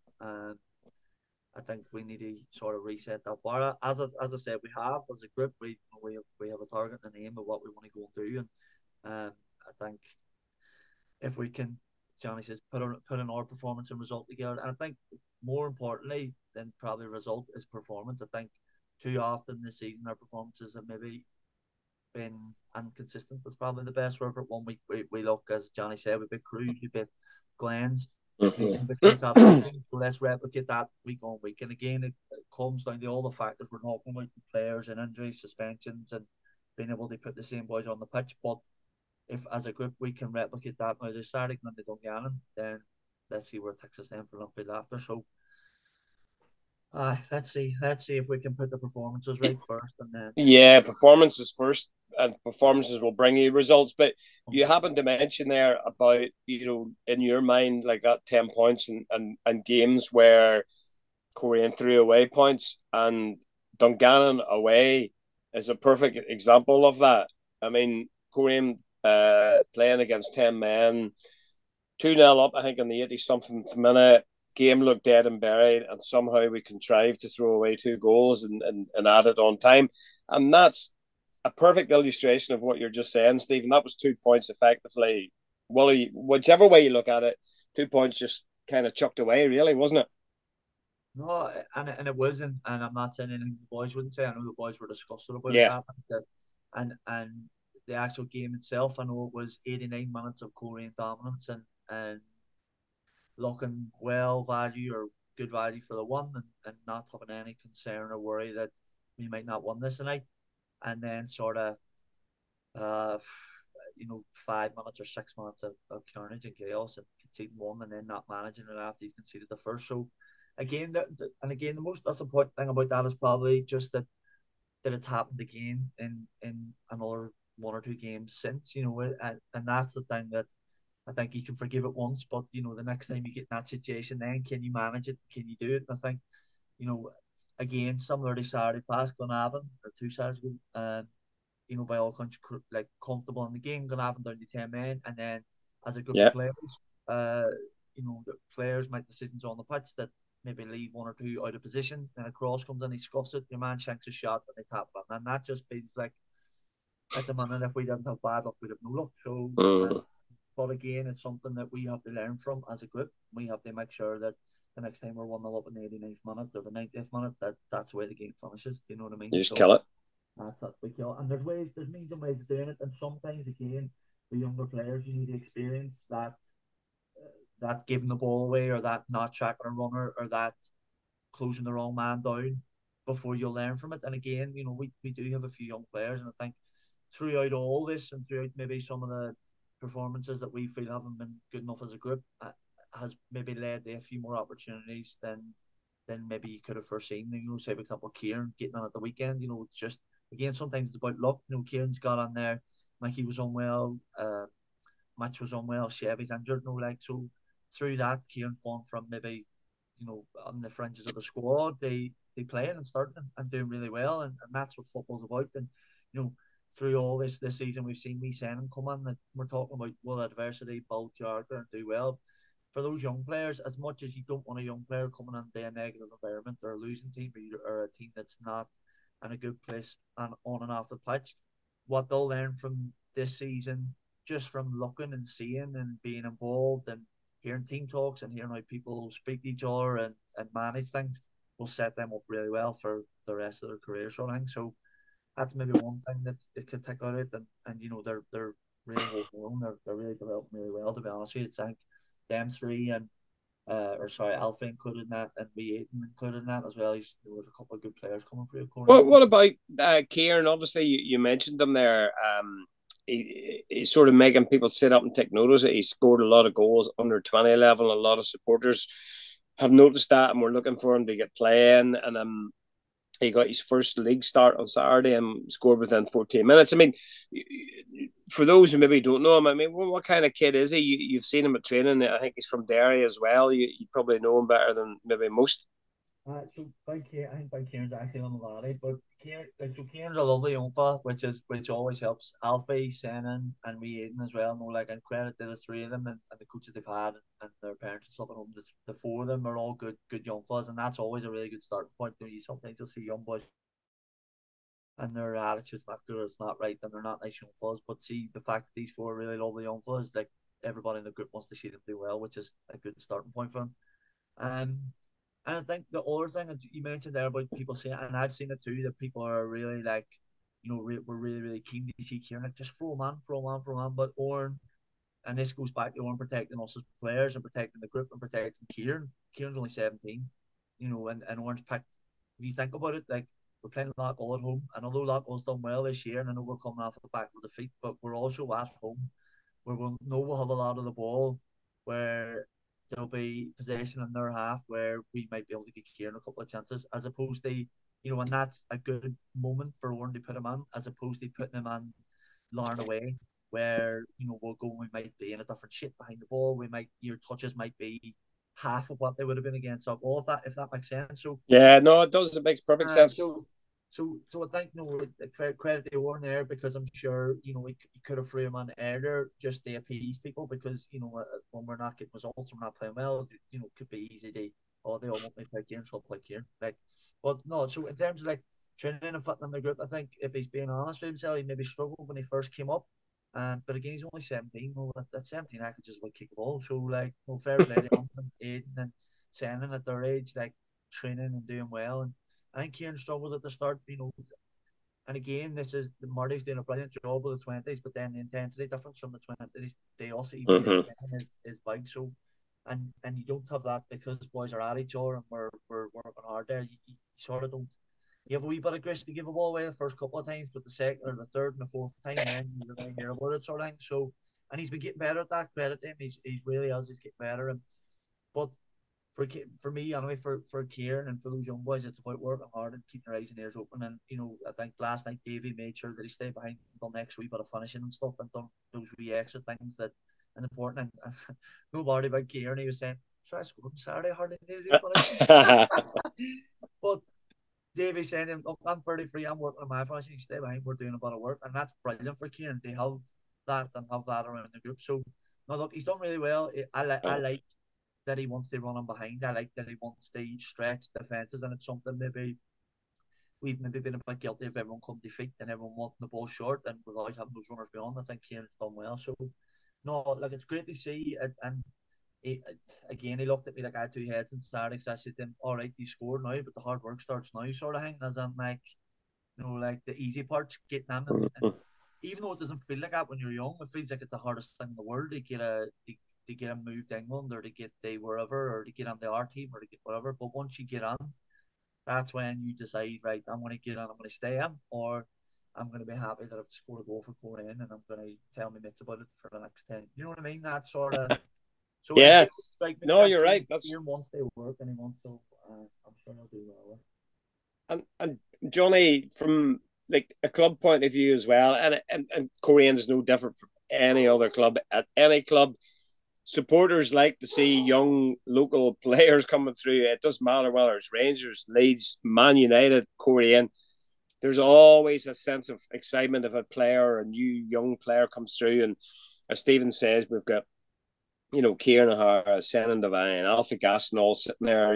I think we need to sort of reset that bar. As I said, we have as a group, we have a target and a name of what we want to go and do, and I think if we can, Johnny says, put in our performance and result together. And I think more importantly than probably result is performance. I think too often this season our performances have maybe been inconsistent. That's probably the best word for it. 1 week we look, as Johnny said, we bit Crews, we bit Glens. So let's replicate that week on week. And again, it comes down to all the factors we're talking about: players and injuries, suspensions, and being able to put the same boys on the pitch. But if as a group we can replicate that now this Saturday and the Dungannon, then let's see where it takes us then for Linfield after. So let's see if we can put the performances right first, and then Yeah, performances first, and performances will bring you results. But you happen to mention there about, in your mind, like that 10 points and games where Korean threw away points, and Dungannon away is a perfect example of that. I mean, Korean playing against 10 men, 2-0 up, I think, in the 80 something minute. Game looked dead and buried, and somehow we contrived to throw away 2 goals and add it on time. And that's a perfect illustration of what you're just saying, Stephen. That was 2 points effectively. Well, whichever way you look at it, 2 points just kind of chucked away, really, wasn't it? no, and it wasn't. And I'm not saying anything the boys wouldn't say. I know the boys were disgusted about Yeah. that. And the actual game itself, I know it was 89 minutes of Korean dominance and looking well value or good value for the one, and not having any concern or worry that we might not win this tonight. And then sort of, uh, 5 minutes or 6 minutes of carnage and chaos and conceding one and then not managing it after you've conceded the first. So again, the most that's important thing about that is probably just that it's happened again in another 1 or 2 games since, and that's the thing that I think you can forgive it once, but the next time you get in that situation, then can you manage it? Can you do it? And I think, again, similar to Saturday past, Glenavon or 2 Saturdays ago, by all country, like comfortable in the game, Glenavon down to 10 men, and then as a group Yeah. of players, the players make decisions on the pitch that maybe leave 1 or 2 out of position, and a cross comes in, he scuffs it, your man shanks a shot, and they tap it, and that just feels like at the minute if we didn't have bad luck, we'd have no luck. So. But again, it's something that we have to learn from as a group. We have to make sure that the next time we're 1-0 up in the 89th minute or the 90th minute, that's where the game finishes. Do you know what I mean? You just kill it. That's it. And there's means and ways of doing it. And sometimes again, the younger players, you need the experience that giving the ball away or that not tracking a runner or that closing the wrong man down before you learn from it. And again, we do have a few young players, and I think throughout all this and throughout maybe some of the performances that we feel haven't been good enough as a group, has maybe led to a few more opportunities than maybe you could have foreseen. Say for example, Kieran getting on at the weekend. It's just again sometimes it's about luck. Kieran's got on there. Mikey was unwell. Mitch was unwell. Chevy's injured. So through that, Kieran's gone from maybe on the fringes of the squad, they playing and starting and doing really well, and that's what football's about. And through all this season, we've seen me saying come on, that we're talking about will adversity build character and do well. For those young players, as much as you don't want a young player coming into a negative environment or a losing team or a team that's not in a good place and on and off the pitch, what they'll learn from this season, just from looking and seeing and being involved and hearing team talks and hearing how people speak to each other and manage things, will set them up really well for the rest of their career sort of thing. So that's maybe one thing that they could take out of it, and they're really holding on. They're really developing really well, to be honest with you. It's like them three and Alpha included in that, and V8 included in that as well. There was a couple of good players coming through. What about Kieran? Obviously, you mentioned them there. He's sort of making people sit up and take notice. He scored a lot of goals under 20 level. A lot of supporters have noticed that, and we're looking for him to get playing. And he got his first league start on Saturday and scored within 14 minutes. I mean, for those who maybe don't know him, I mean, what kind of kid is he? You've seen him at training. I think he's from Derry as well. You probably know him better than maybe most. So I think Big Kieran's actually on the laddie, but Kieran's a lovely young fella, which always helps. Alfie, Senan, and me Aiden as well. And credit to the three of them and the coaches they've had and their parents and stuff at home. The four of them are all good young fellas, and that's always a really good starting point. Sometimes you'll see young boys and their attitude's not good or it's not right, and they're not nice young fellas. But see the fact that these four are really lovely young fellas, like everybody in the group wants to see them do well, which is a good starting point for them. And I think the other thing that you mentioned there about people saying, and I've seen it too, that people are really we're really, really keen to see Kieran, like just throw him on. But Oran, and this goes back to Oran protecting us as players and protecting the group and protecting Kieran. Kieran's only 17, and Oran's picked. If you think about it, like we're playing Loughgall at home, and although Loughgall's done well this year, and I know we're coming off the back of the defeat, but we're also at home where we'll have a lot of the ball, where there'll be possession in their half where we might be able to get Kieran a couple of chances, as opposed to, and that's a good moment for Warren to put him on, as opposed to putting him on Larn away, where, we might be in a different shape behind the ball. Your touches might be half of what they would have been against our ball, if that makes sense. So yeah, no, it does. It makes perfect sense. So I think credit to Warren there, because I'm sure he could have threw him on earlier just to appease people, because when we're not getting results, we're not playing well. It could be easy to they all want me to play Kieran, so I'll play Kieran. But no. So in terms of training and fitting in the group, I think if he's being honest with himself, he maybe struggled when he first came up. But again, he's only 17. At 17, I could just kick the ball. So fair play to him and Aiden and Senan at their age, training and doing well. And I think Kieran struggled at the start, and again, Marty's doing a brilliant job with the 20s, but then the intensity difference from the 20s, they also even is big. So, and you don't have that because boys are at each other and we're working hard there. You sort of don't. You have a wee bit of grace to give a ball away the first couple of times, but the second or the third and the fourth time, then you really hear about it sort of thing. So, and he's been getting better at that. Credit to him, he's really has. He's getting better, but for me, anyway, for Kieran and for those young boys, it's about working hard and keeping their eyes and ears open. And I think last night Davey made sure that he stayed behind until next week, bit of finishing and stuff, and done those wee extra things that are important. And no worry about Kieran. He was saying, "Try scoring Saturday, hardly need to do But Davey saying, "I'm 33. I'm working on my finishing. You stay behind. We're doing a bit of work," and that's brilliant for Kieran. They have that and have that around the group. So no, look, he's done really well. I like that he wants to run on behind. I like that he wants to stretch defences, and it's something maybe we've maybe been a bit guilty of everyone come to feet and everyone wanting the ball short and without having those runners beyond. I think Kieran's done well. So no, it's great to see it. And he looked at me like I had two heads and started, because I said to him, all right, he scored now, but the hard work starts now, sort of thing. As I'm like, like the easy parts, getting them, and even though it doesn't feel like that when you're young, it feels like it's the hardest thing in the world to get to get them moved to England or to get they wherever or to get on the R team or to get whatever. But once you get on, that's when you decide, right, I'm going to get on, I'm going to stay on, or I'm going to be happy that I've scored a goal for going in, and I'm going to tell my mates about it for the next 10. You know what I mean? That sort of. So Yeah. like No, you're right. That's once they work and he wants to. I'm sure they'll do well. and Johnny, from like a club point of view as well, and Koreans no different from any other club. At any club, supporters like to see young local players coming through. It doesn't matter whether it's Rangers, Leeds, Man United, Korean. There's always a sense of excitement if a player or a new young player comes through. And as Stephen says, we've got, Kieran O'Hara, Senan Devine, Alfie Gaston all sitting there,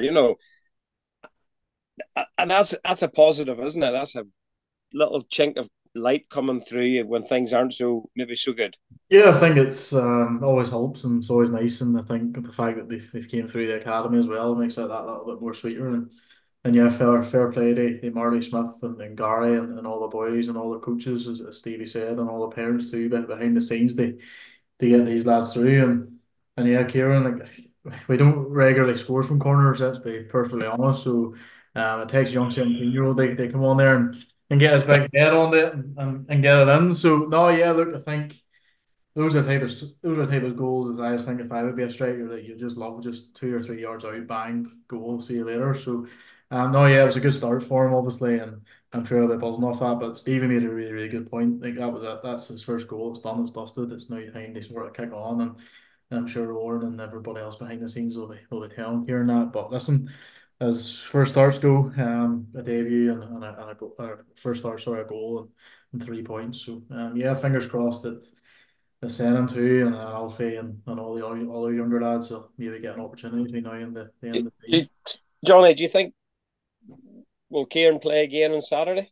and that's a positive, isn't it? That's a little chink of light coming through when things aren't maybe so good. Yeah, I think it's always helps and it's always nice, and I think the fact that they've came through the academy as well makes it that little bit more sweeter. And yeah, fair play to Marley Smith and Gary and all the boys and all the coaches, as Stevie said, and all the parents too, behind the scenes to get these lads through. And yeah, Kieran, like we don't regularly score from corners, let's be perfectly honest. So it takes a young 17-year-old, they come on there and get his big head on it and get it in. So no, yeah, look, I think those are the type of goals as I just think if I would be a striker that you just love, just 2 or 3 yards out, bang, goal, see you later. So no, yeah, it was a good start for him obviously, and I'm sure they're buzzing off that. But Stevie made a really, really good point. Like that was it. That's his first goal. It's done. It's dusted. It's now time to sort of kick on, and I'm sure Warren and everybody else behind the scenes will be telling hearing that. But listen, as first starts go, a debut and a first start, sorry, a goal and 3 points. So yeah, fingers crossed that the Senan too and Alfie and all the younger lads will maybe get an opportunity between now and the end of the season. Johnny, do you think will Kieran play again on Saturday?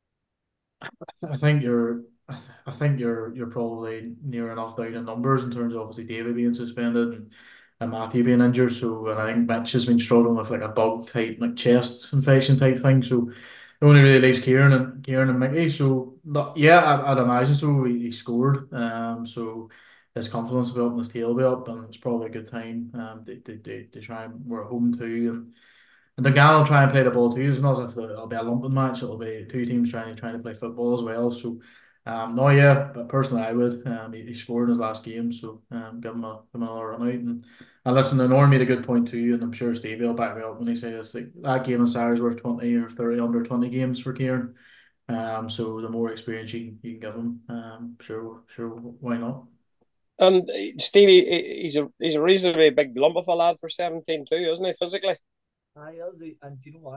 I think you're I think you're probably near enough down in numbers in terms of obviously David being suspended and Matthew being injured. So and I think Mitch has been struggling with like a bug type like chest infection type thing. So it only really leaves Kieran and Mickey. So yeah, I'd imagine so. He scored. So his confidence will be up and his tail will be up, and it's probably a good time to try and we're home too and the Ghana will try and play the ball too. It's not as if it'll be a lumping match. It'll be two teams trying to play football as well. So, no, yeah, but personally, I would. He scored in his last game, so give him another run out. And listen, the Norm made a good point too, and I'm sure Stevie will back me up when he says like that game on Saturday's worth 20 or 30 under 20 games for Kieran. So the more experience you can give him, sure, why not? And Stevie, he's a reasonably big lump of a lad for 17 too, isn't he? Physically. And you know what?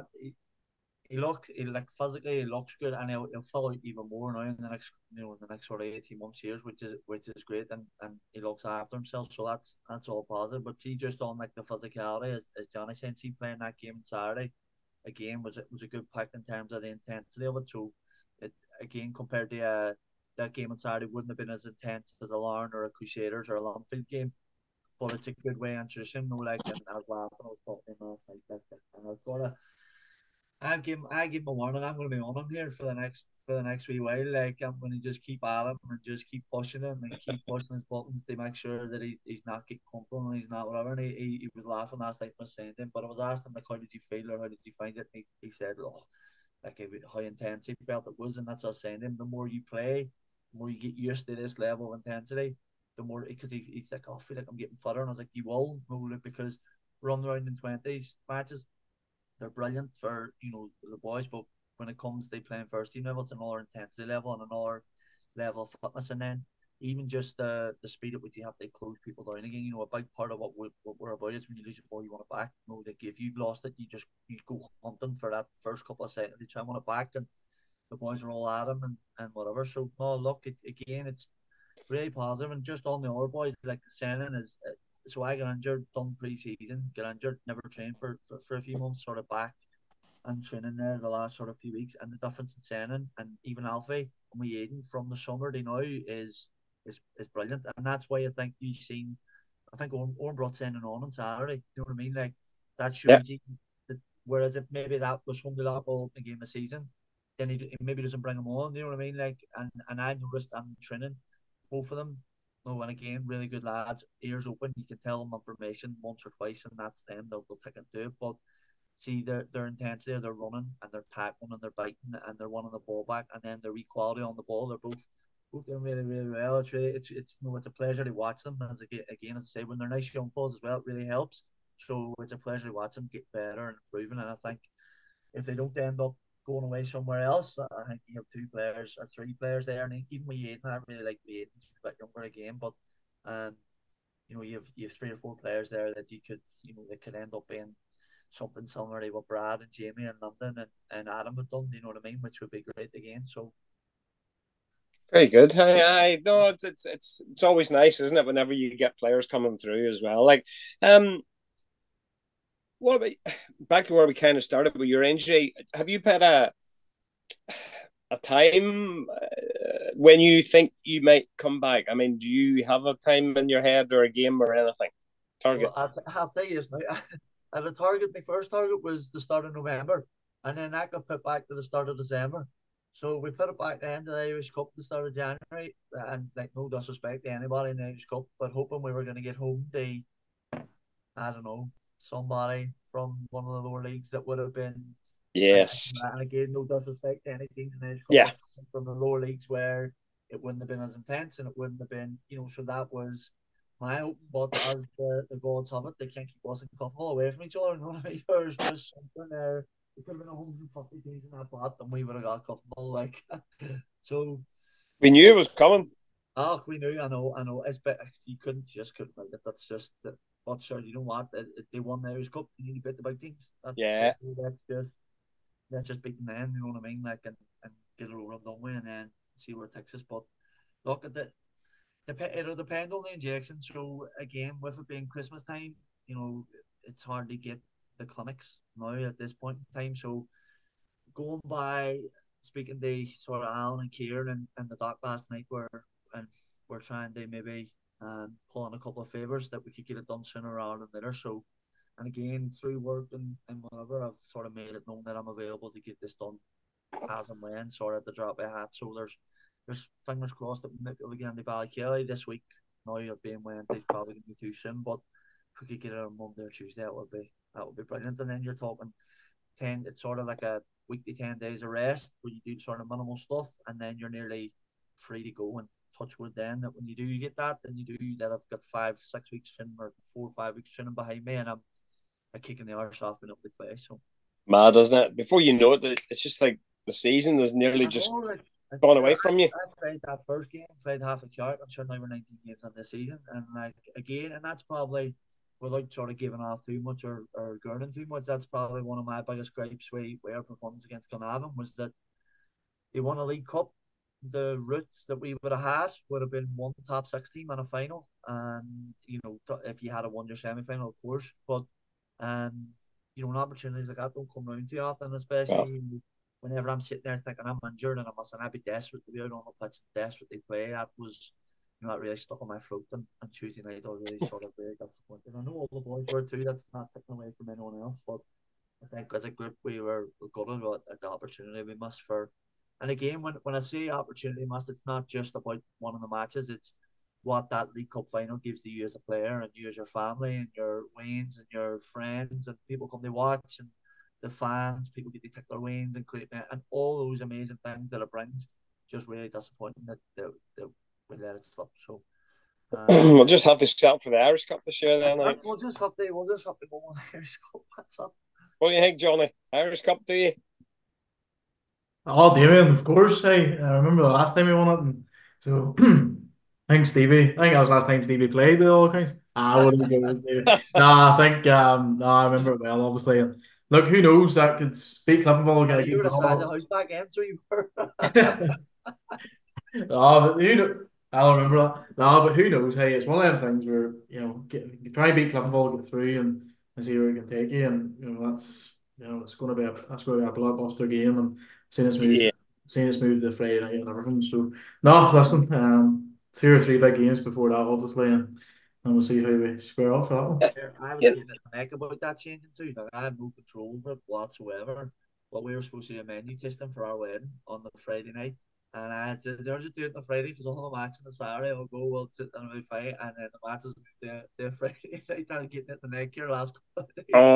He like physically he looks good, and he'll fill out even more now in the next in the next sort of 18 months years, which is great, and he looks after himself, so that's all positive. But see, just on like the physicality, as Johnny said, see playing that game on Saturday, again was a good pick in terms of the intensity of it. So it again compared to that game on Saturday wouldn't have been as intense as a Larne or a Crusaders or a Lumfield game, but it's a good way in tradition. Like, and I was laughing, I was talking last night, and I was gonna I give him a warning. I'm going to be on him here for the next wee while. Like I'm going to just keep at him and just keep pushing him and keep pushing his buttons to make sure that he's not getting comfortable and he's not whatever. And he was laughing last night when I was saying to him, but I was asking him like, how did you feel or how did you find it? And he said, oh, like how intense he felt it was, and that's what I was saying to him. The more you play, the more you get used to this level of intensity, the more because he's like, oh, I feel like I'm getting fatter, and I was like, you will, because run around in 20s matches they're brilliant for the boys, but when it comes to playing first team level, it's another intensity level and another level of fitness, and then even just the speed at which you have to close people down again. A big part of what we're about is when you lose the ball, you want it back. Like if you've lost it, you go hunting for that first couple of seconds. You try and want it back, and the boys are all at them and whatever. So no, look, again, it's really positive, and just on the other boys, like Senan is. So I got injured, done pre-season, got injured, never trained for a few months, sort of back and training there the last sort of few weeks. And the difference in Senan and even Alfie and we Aiden from the summer to now is brilliant. And that's why I think you've seen, I think Owen brought Senan on Saturday. You know what I mean? Like that shows you that, whereas if maybe that was from the lap all the game of the season, then he maybe doesn't bring them on. You know what I mean? Like, and I noticed I'm training both of them. No, and again, really good lads, ears open. You can tell them information once or twice, and that's them. They'll take and do it. But see their intensity, they're running and they're tackling and they're biting and they're winning the ball back, and then their equality on the ball. They're both doing really, really well. It's really it's you know, it's a pleasure to watch them. As again, as I say, when they're nice young fellas as well, it really helps. So it's a pleasure to watch them get better and improving. And I think if they don't end up going away somewhere else, I think you have two players or three players there. And even with Aiden, I really like Aiden. He's a bit younger again, but um, you know, you have three or four players there that you could, you know, they could end up being something similar to what Brad and Jamie and London and Adam have done. You know what I mean? Which would be great again. So Very good. I no, it's always nice, isn't it? Whenever you get players coming through as well. Like, what about back to where we kind of started with your injury? Have you had a time when you think you might come back? I mean, do you have a time in your head or a game or anything? Target? well, I'll tell you this now. The target, my first target was the start of November, and then that got put back to the start of December. So we put it back at the end of the Irish Cup, the start of January, and like no disrespect to anybody in the Irish Cup, but hoping we were going to get home to, I don't know, somebody from one of the lower leagues that would have been. Yes. And again, no disrespect to any team in the Irish Cup, Yeah. from the lower leagues where it wouldn't have been as intense and it wouldn't have been, you know, so that was my hope. But as the gods have it, they can't keep us in Cloughville away from each other. You know what I mean? There's just something there. It could have been 150 teams in that pot, and we would have got Cloughville. Like, so We knew it was coming. oh, we knew. I know. It's but you just couldn't make it. That's just that. But sure, you know what? They won the Irish Cup. You need to beat the big teams. Yeah. That's just beating them. You know what I mean? Like and get it over and done with, and then see where it takes us. But look at it. It'll depend on the injection. So again, with it being Christmas time, you know, it's hard to get the clinics now at this point in time. So going by speaking to sort of Alan and Kieran and the doc last night, and we're trying to maybe pull in a couple of favors that we could get it done sooner rather than later. So, and again, through work and whatever, I've sort of made it known that I'm available to get this done as and when, sort of at the drop of a hat. So there's fingers crossed that we'll get into Ballykelly this week. Now it being Wednesday, it's probably gonna be too soon, but if we could get it on Monday or Tuesday, that would be brilliant. And then you're talking 10. It's sort of like a weekly 10 days of rest where you do sort of minimal stuff, and then you're nearly free to go. And touch wood, then that when you do get that, then you do that. I've got 5-6 weeks training or 4 or 5 weeks training behind me, and I'm kicking the arse off being able to play. So Mad, isn't it? Before you know it, it's just like the season is nearly just gone away from you. I played that first game, played half the chart. I'm sure now we're 19 games on this season, and like again, and that's probably without sort of giving off too much or girding too much. That's probably one of my biggest gripes with our performance against Glenavon was that they won a League Cup. The routes that we would have had would have been one top 6 team and a final, and you know if you had a won your semi final, of course, but you know, opportunities like that don't come around too often, especially whenever I'm sitting there thinking I'm injured and I'd be desperate to be out on the pitch, desperate to play. That was, you know, that really stuck on my throat. And Tuesday night, I was really sort of really disappointed. I know all the boys were too. That's not taken away from anyone else, but I think as a group we were gutted at the opportunity we missed for. And again, when I say opportunity missed, it's not just about one of the matches. It's what that League Cup final gives to you as a player and you as your family and your wains and your friends and people come to watch and the fans, people get to take their wins and create and all those amazing things that it brings. Just really disappointing that we let it slip. So we'll just have to set up for the Irish Cup this year then. We'll just have to go on the Irish Cup. That's up. What do you think, Johnny? Irish Cup, do you? Oh, Damien, of course. Hey, I remember the last time we won it. And so, I think Stevie, I think that was the last time Stevie played with all accounts. I wouldn't go with Stevie. I think, I remember it well, obviously. And look, who knows, that could speak Cliftonville. Get a You were good the size of ball. house back then, so you were. No, but I'll remember that. No, but who knows? Hey, it's one of them things where you try and beat Cliftonville, get through, and see where it can take you, and it's going to be a blockbuster game, and seeing us move, Yeah. seeing us move to Friday night and everything. So no, listen, 2 or 3 big games before that, obviously, and we'll see how we square up for that one. I was Yeah. getting a neck about that changing too. Like I have no control over it whatsoever. But we were supposed to do a menu tasting for our wedding on the Friday night. And I had said, they'll just do it on the Friday because I'll have a match on the Saturday. I'll go, we'll sit down and we'll fight. And then the match was the Friday night. I'm getting it the neck here last couple of days.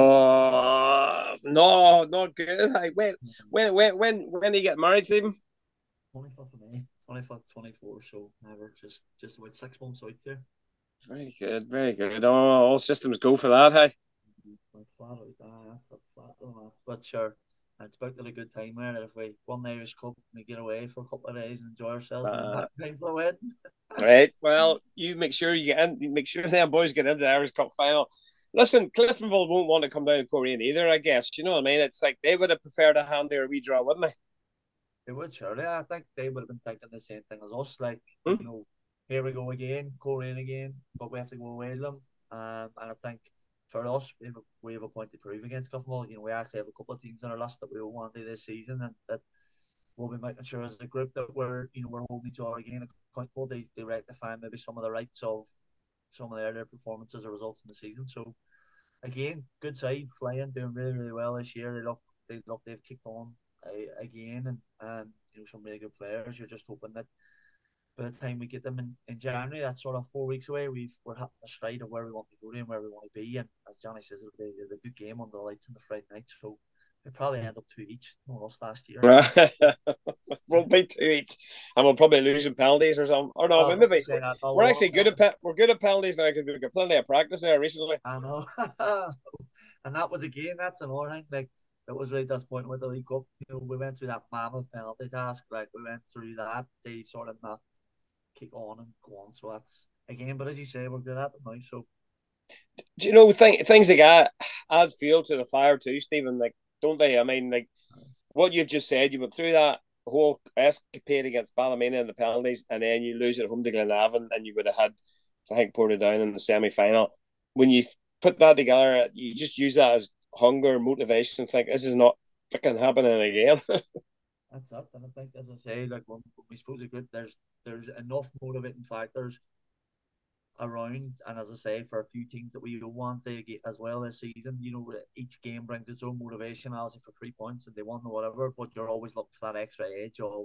Oh no, not good. Like when do you get married, Stephen? 25th of May, 25th, 24. So never just about 6 months out there. Very good, very good. Oh, all systems go for that, hey. Like flat out, flat on that. But sure, it's about to be a good time there. If we won the Irish Cup and we get away for a couple of days and enjoy ourselves, and then back time for the wedding. Right. Well, you make sure you get in. Make sure them boys get into the Irish Cup final. Listen, Cliftonville won't want to come down to Korean either. I guess you know what I mean. It's like they would have preferred a hand there, a wee draw, wouldn't they? They would surely. I think they would have been thinking the same thing as us. Like, Hmm? here we go again, Korean again, but we have to go away to them. And I think for us, we have a point to prove against Cliftonville. We actually have a couple of teams on our list that we will want to do this season, and that we'll be making sure as a group that we're holding each other again accountable. They rectify maybe some of the rights of some of the earlier performances or results in the season. So again, good side, flying, doing really, really well this year. They've kicked on again, and some really good players. You're just hoping that by the time we get them in January, that's sort of 4 weeks away. We're hitting the stride of where we want to go to and where we want to be. And as Johnny says, it'll be a good game under the lights on the Friday night. So we probably end up two each. We lost last year. We'll beat two each, and we'll probably lose in penalties or something. Or no, maybe we're actually good at penalties now because we've got plenty of practice there recently. I know. And that was again, that's another thing. Like, it was really disappointing with the League Cup. We went through that mammoth penalty task. Like, we went through that. They sort of not kick on and go on. So that's again, but as you say, we're good at it now. So Do you know things like that add fuel to the fire too, Stephen? Like, don't they? I mean, like what you've just said, you went through that whole escapade against Ballymena in the penalties, and then you lose at home to Glenavon, and you would have had, I think, Portadown in the semi final. When you put that together, you just use that as hunger, motivation. Think this is not freaking happening again. that's it. And I think, as I say, like when we suppose a group, there's enough motivating factors around, and as I say, for a few teams that we want to get as well this season, each game brings its own motivation, obviously for 3 points, and they won or whatever. But you're always looking for that extra edge of,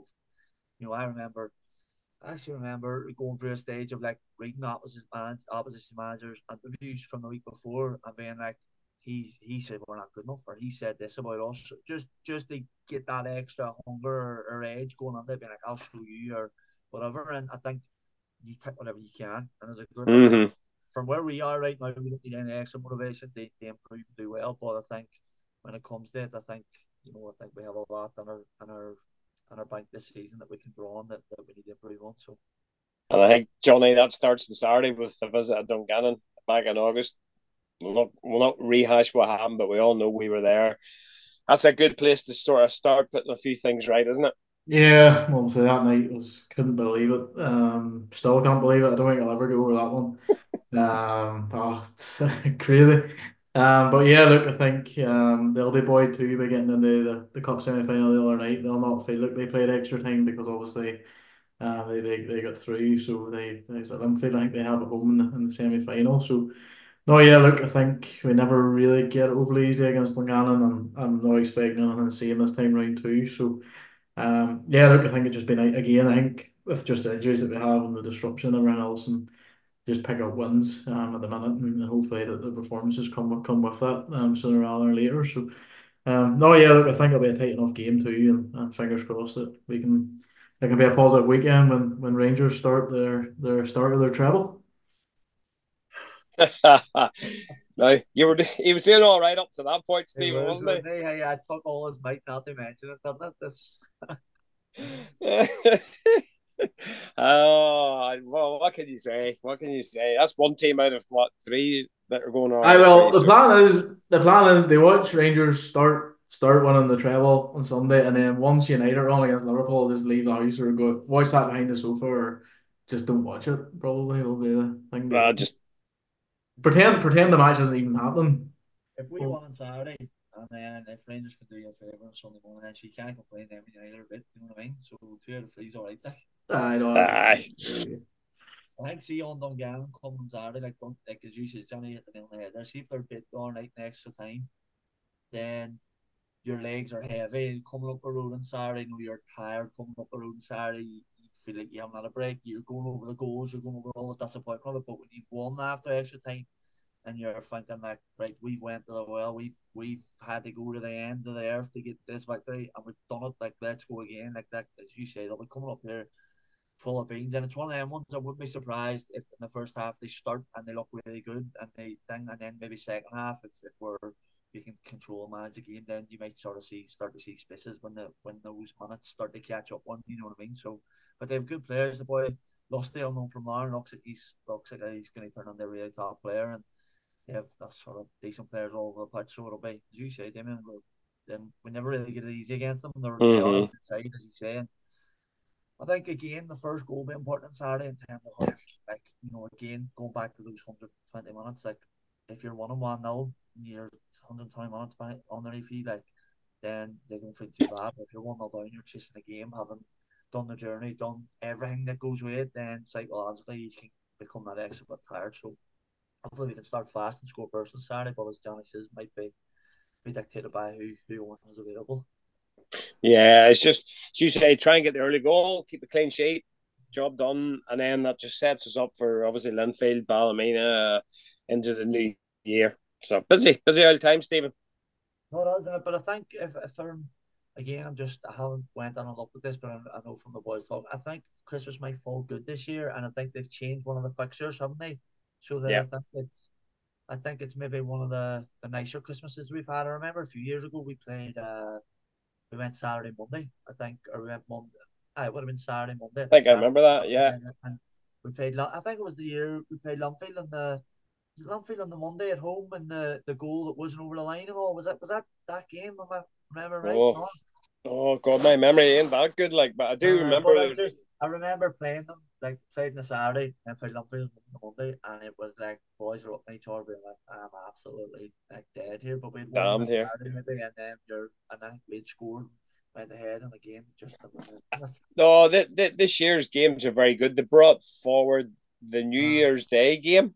I actually remember going through a stage of like reading opposition managers' interviews from the week before and being like, he said we're not good enough, or he said this about us, just to get that extra hunger or edge going on there, being like, I'll show you or whatever. And I think you take whatever you can. And as a group, Mm-hmm. from where we are right now, we don't need any extra motivation. They improve and do well. But I think when it comes to it, I think we have a lot on our bank this season that we can draw on that we need to improve on. So, And I think Johnny, that starts on Saturday with the visit at Dungannon back in August. We'll not rehash what happened, but we all know we were there. That's a good place to sort of start putting a few things right, isn't it? Yeah, honestly, that night was couldn't believe it. Still can't believe it. I don't think I'll ever get over that one. It's crazy. But yeah, look, I think they'll be buoyed too by getting into the cup semi final the other night. They'll not feel like they played extra time because obviously they got through, so they I don't feel like they have a home in the semi final. So no, yeah, look, I think we never really get overly easy against Dungannon, and I'm not expecting anything the same this time round too. So yeah, look, I think it's just been again. I think with just the injuries that we have and the disruption and everything else, and just pick up wins at the minute, and hopefully that the performances come with that sooner rather than later. So no, yeah, look, I think it'll be a tight enough game too, and fingers crossed that it can be a positive weekend when Rangers start their start of their treble. No, he was doing all right up to that point, it Stephen, was, wasn't wasn't he? Hey, I took all his might not to mention it, didn't it? he? Oh, well, what can you say? What can you say? That's one team out of what, three that are going all I right well, three. the So plan is the plan is they watch Rangers start winning the treble on Sunday, and then once United are on against Liverpool, just leave the house or go watch that behind the sofa, or just don't watch it. Probably will be the thing to do. just Pretend the match doesn't even happen. If we Well, won on Saturday, and then if Rangers can do you a favour on Sunday morning, then she can't complain then United a bit, you know what I mean? So 2 out of 3's alright. I don't. aye. I think see on Dungannon come on Saturday, like don't like as you said, Johnny hit the nail on the head there. See if they're bit all night in extra time, then your legs are heavy coming up the road on Saturday. You know, you're tired coming up the road on Saturday. You feel like you haven't had a break. You're going over the goals. You're going over all the disappointment of it. But when you've won after extra time, and you're thinking like, right, we've went to the well, we've had to go to the end of the earth to get this victory, and we've done it. Like, let's go again. Like that, as you say, they'll be coming up here full of beans, and it's one of them ones I wouldn't be surprised if in the first half they start and they look really good, and and then maybe second half if we can control and manage the game, then you might start to see spaces when those minutes start to catch up on, you know what I mean? So, but they have good players. The boy Lusty, unknown from Larne, looks like he's going to turn into a really top player, and they have that sort of decent players all over the pitch. So it'll be, as you say, Damien, we never really get it easy against them. They are on the side, as you say. And I think again the first goal will be important on Saturday in terms of how, like, you know, again going back to those 120 minutes, like if you're 1-0, you're 120 minutes back on their feet, like then they don't feel too bad. But if you're 1-0 down, you're chasing the game, having done the journey, done everything that goes with it, then psychologically you can become that extra bit tired. So hopefully we can start fast and score first on Saturday, but as Johnny says, might be dictated by who is available. Yeah, it's just, as you say, try and get the early goal, keep a clean sheet, job done, and then that just sets us up for obviously Linfield, Ballymena into the new year. So busy all the time, Stephen. No, but I think if I'm again, I haven't went on and looked at this, but I know from the boys talk, I think Christmas might fall good this year, and I think they've changed one of the fixtures, haven't they? So that yeah. I think it's maybe one of the nicer Christmases we've had. I remember a few years ago we played. We went Saturday, Monday, I think, or we went Monday. It would have been Saturday, Monday. I think I remember that. Yeah. And we played. I think it was the year we played Linfield on the Monday at home, and the goal that wasn't over the line and all. Was that game? Am I remember right? Oh, oh God, my memory ain't that good. Like, but I do remember. I remember playing them, like played on a Saturday and played Linfield on the Monday, and it was like boys were up in each other being like, I'm absolutely like dead here. But we'd won on a Saturday maybe, and then I think we'd scored, went ahead in the game just a minute. No, this year's games are very good. They brought forward the New Year's Day game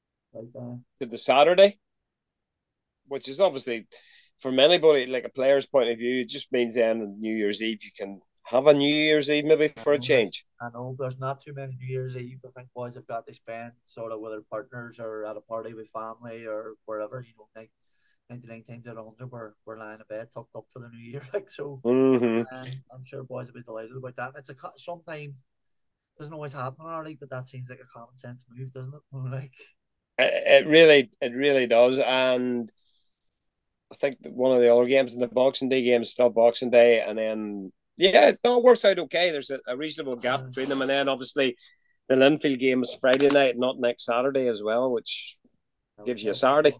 to the Saturday, which is obviously, from anybody, like a player's point of view, it just means then on New Year's Eve you can have a New Year's Eve maybe for a change. I know there's not too many New Year's Eve. I think boys have got to spend sort of with their partners or at a party with family or wherever. You know, like 99 times out of 100 we're lying in bed tucked up for the New Year. Like so, I'm sure boys will be delighted about that. It's sometimes it doesn't always happen already, but that seems like a common sense move, doesn't it? Like it really does. And I think that one of the other games in the Boxing Day game is still Boxing Day, and then it works out okay. There's a reasonable gap between them, and then obviously the Linfield game is Friday night, not next Saturday as well, which gives you a Saturday.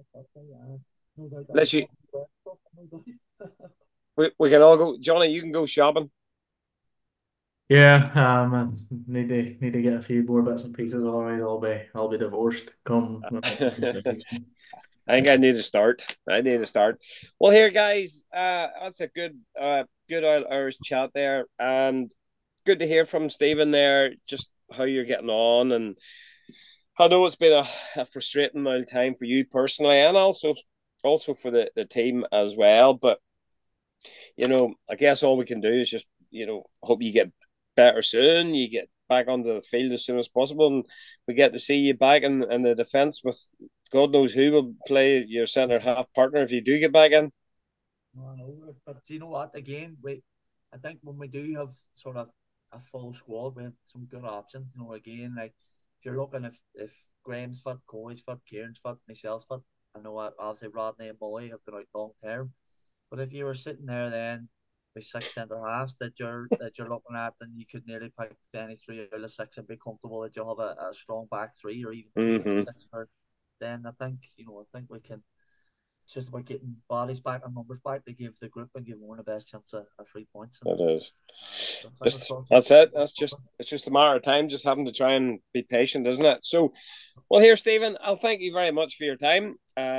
Unless you, we can all go. Johnny, you can go shopping. Yeah, I need to get a few more bits and pieces. Otherwise, I'll be divorced. Come. I think I need to start. Well, here, guys, that's a good Irish chat there, and good to hear from Stephen there, just how you're getting on. And I know it's been a frustrating time for you personally, and also for the team as well. But I guess all we can do is just hope you get better soon. You get back onto the field as soon as possible, and we get to see you back in the defence with God knows who will play your centre half partner if you do get back in. No, but you know what? Again, I think when we do have sort of a full squad with some good options, again, like if you're looking if Graham's fit, Coy's fit, Kieran's fit, Michelle's fit, I know obviously Rodney and Molly have been out long term, but if you were sitting there then with 6 centre halves that you're looking at, then you could nearly pick any 3 out of 6 and be comfortable that you'll have a strong back 3 or even 2 6 for. Then I think we can. It's just about getting bodies back and numbers back to give the group and give Warren the best chance of 3 points. It is. That's it. It's just a matter of time. Just having to try and be patient, isn't it? So, well, here, Stephen, I'll thank you very much for your time.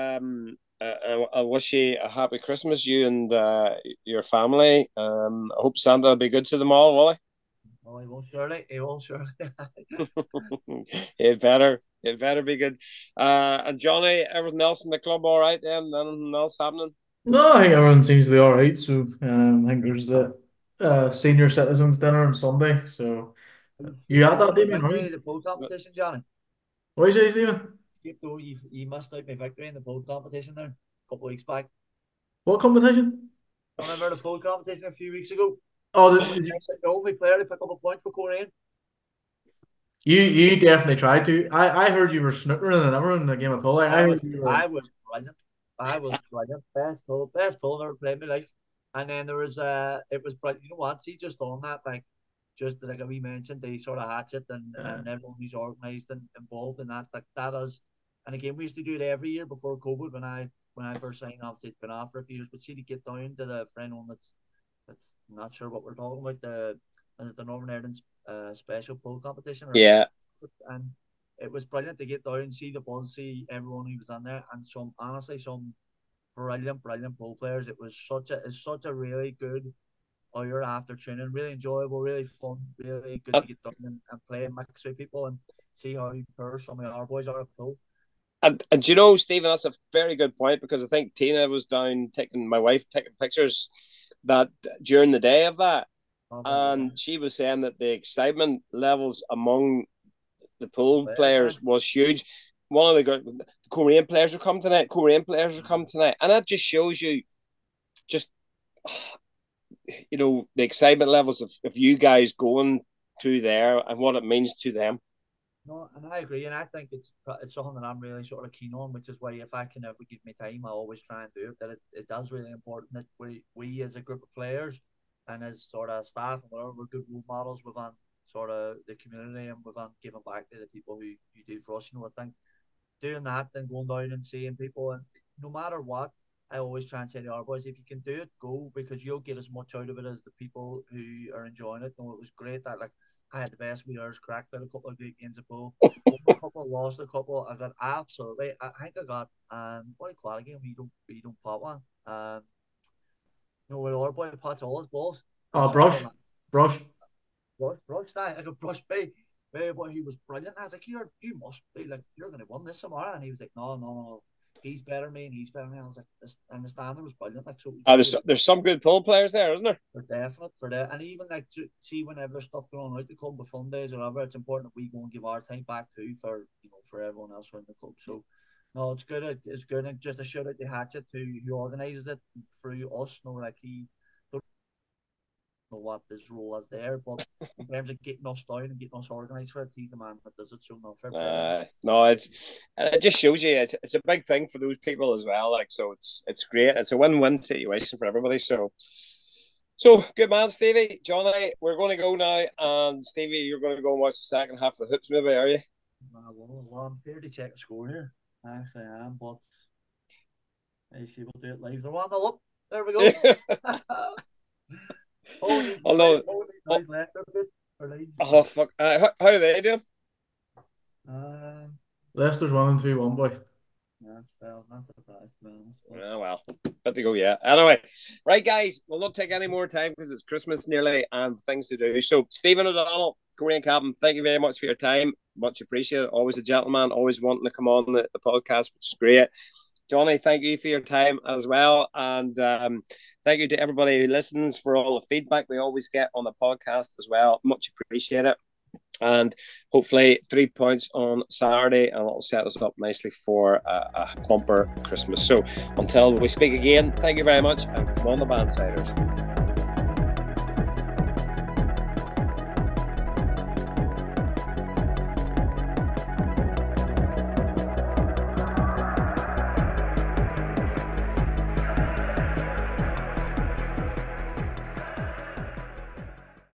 I wish you a happy Christmas, you and your family. I hope Santa will be good to them all, will he? Oh, he won't surely. It better be good. And Johnny, everything else in the club all right then? Anything else happening? No, I think everyone seems to be all right. So I think there's the senior citizens dinner on Sunday. So You you had missed that, out my Damien, victory right? in the pool competition, Johnny. What you say, Stephen? You missed out my victory in the pool competition there a couple of weeks back. What competition? Remember the pool competition a few weeks ago? Oh, The only player to pick up a point for Korean. you definitely tried to. I heard you were snookering and everything in the game of pool. I heard you were. I was brilliant. I was brilliant. Best pull I've ever played in my life. And then there was it was brilliant. You know what? See, just on that, like just like we mentioned, the sort of hatchet and everyone who's organised and involved in that, like that is. And again, we used to do it every year before COVID when I first signed. Obviously, it's been off for a few years, but see to get down to the friend one that's not sure what we're talking about the Northern Ireland special pull competition. Yeah. And it was brilliant to get down, see the ball, see everyone who was in there, and some brilliant pool players. It's such a really good hour after training, really enjoyable, really fun, really good to get done and play and mix with people and see how poor some of our boys are at pool. And you know, Stephen, that's a very good point, because I think Tina was down my wife taking pictures that during the day of that. And she was saying that the excitement levels among the pool players was huge. One of the Korean players will come tonight. And that just shows you the excitement levels of you guys going to there and what it means to them. No, and I agree, and I think it's something that I'm really sort of keen on, which is why if I can ever give me time, I always try and do it. That it does really important that we as a group of players and as sort of staff and whatever, we're good role models within sort of the community and within giving back to the people who do for us. You know, I think doing that and going down and seeing people, and no matter what, I always try and say to our boys, if you can do it, go, because you'll get as much out of it as the people who are enjoying it. No, it was great that I had the best wee hours cracked out a couple of great games of pool. A couple, lost a couple. I got absolutely. I think I got what do you call it again? We don't pot one. Where our boy pots all his balls. Oh, brush. I got brushed by boy. He was brilliant. I was like, you must be like you're going to win this tomorrow, and he was like, no. He's better than me, and he's better than me. I was like, and the standard was brilliant. Like, so there's some good pool players there, isn't there? For definite, and even like see whenever there's stuff going on out the club, the fun days or whatever, it's important that we go and give our time back too for everyone else around the club. So no, it's good. It's good, and just a shout out to Hatchet who organises it through us. He don't know what his role is there, but in terms of getting us down and getting us organised for it, he's the man that does it. So no, it just shows you it's a big thing for those people as well. Like, so it's great. It's a win-win situation for everybody. So good man, Stevie. Johnny, we're going to go now, and Stevie, you're going to go and watch the second half of the hoops, maybe, are you? Well, I'm here to check the score here. Actually, I am, but I see we'll do it live. They're 1-0 up. There we go. Oh fuck! How are they doing? Leicester's 1-2-1, boy. Yeah, well, not surprised, man. Oh well, but to go, yeah. Anyway, right, guys, we'll not take any more time because it's Christmas nearly and things to do. So, Stephen O'Donnell, Korean Captain, thank you very much for your time. Much appreciated. Always a gentleman. Always wanting to come on the podcast, which is great. Johnny, thank you for your time as well. And thank you to everybody who listens for all the feedback we always get on the podcast as well. Much appreciate it. And hopefully 3 points on Saturday, and it'll set us up nicely for a bumper Christmas. So until we speak again, thank you very much, and come on the Bandsiders.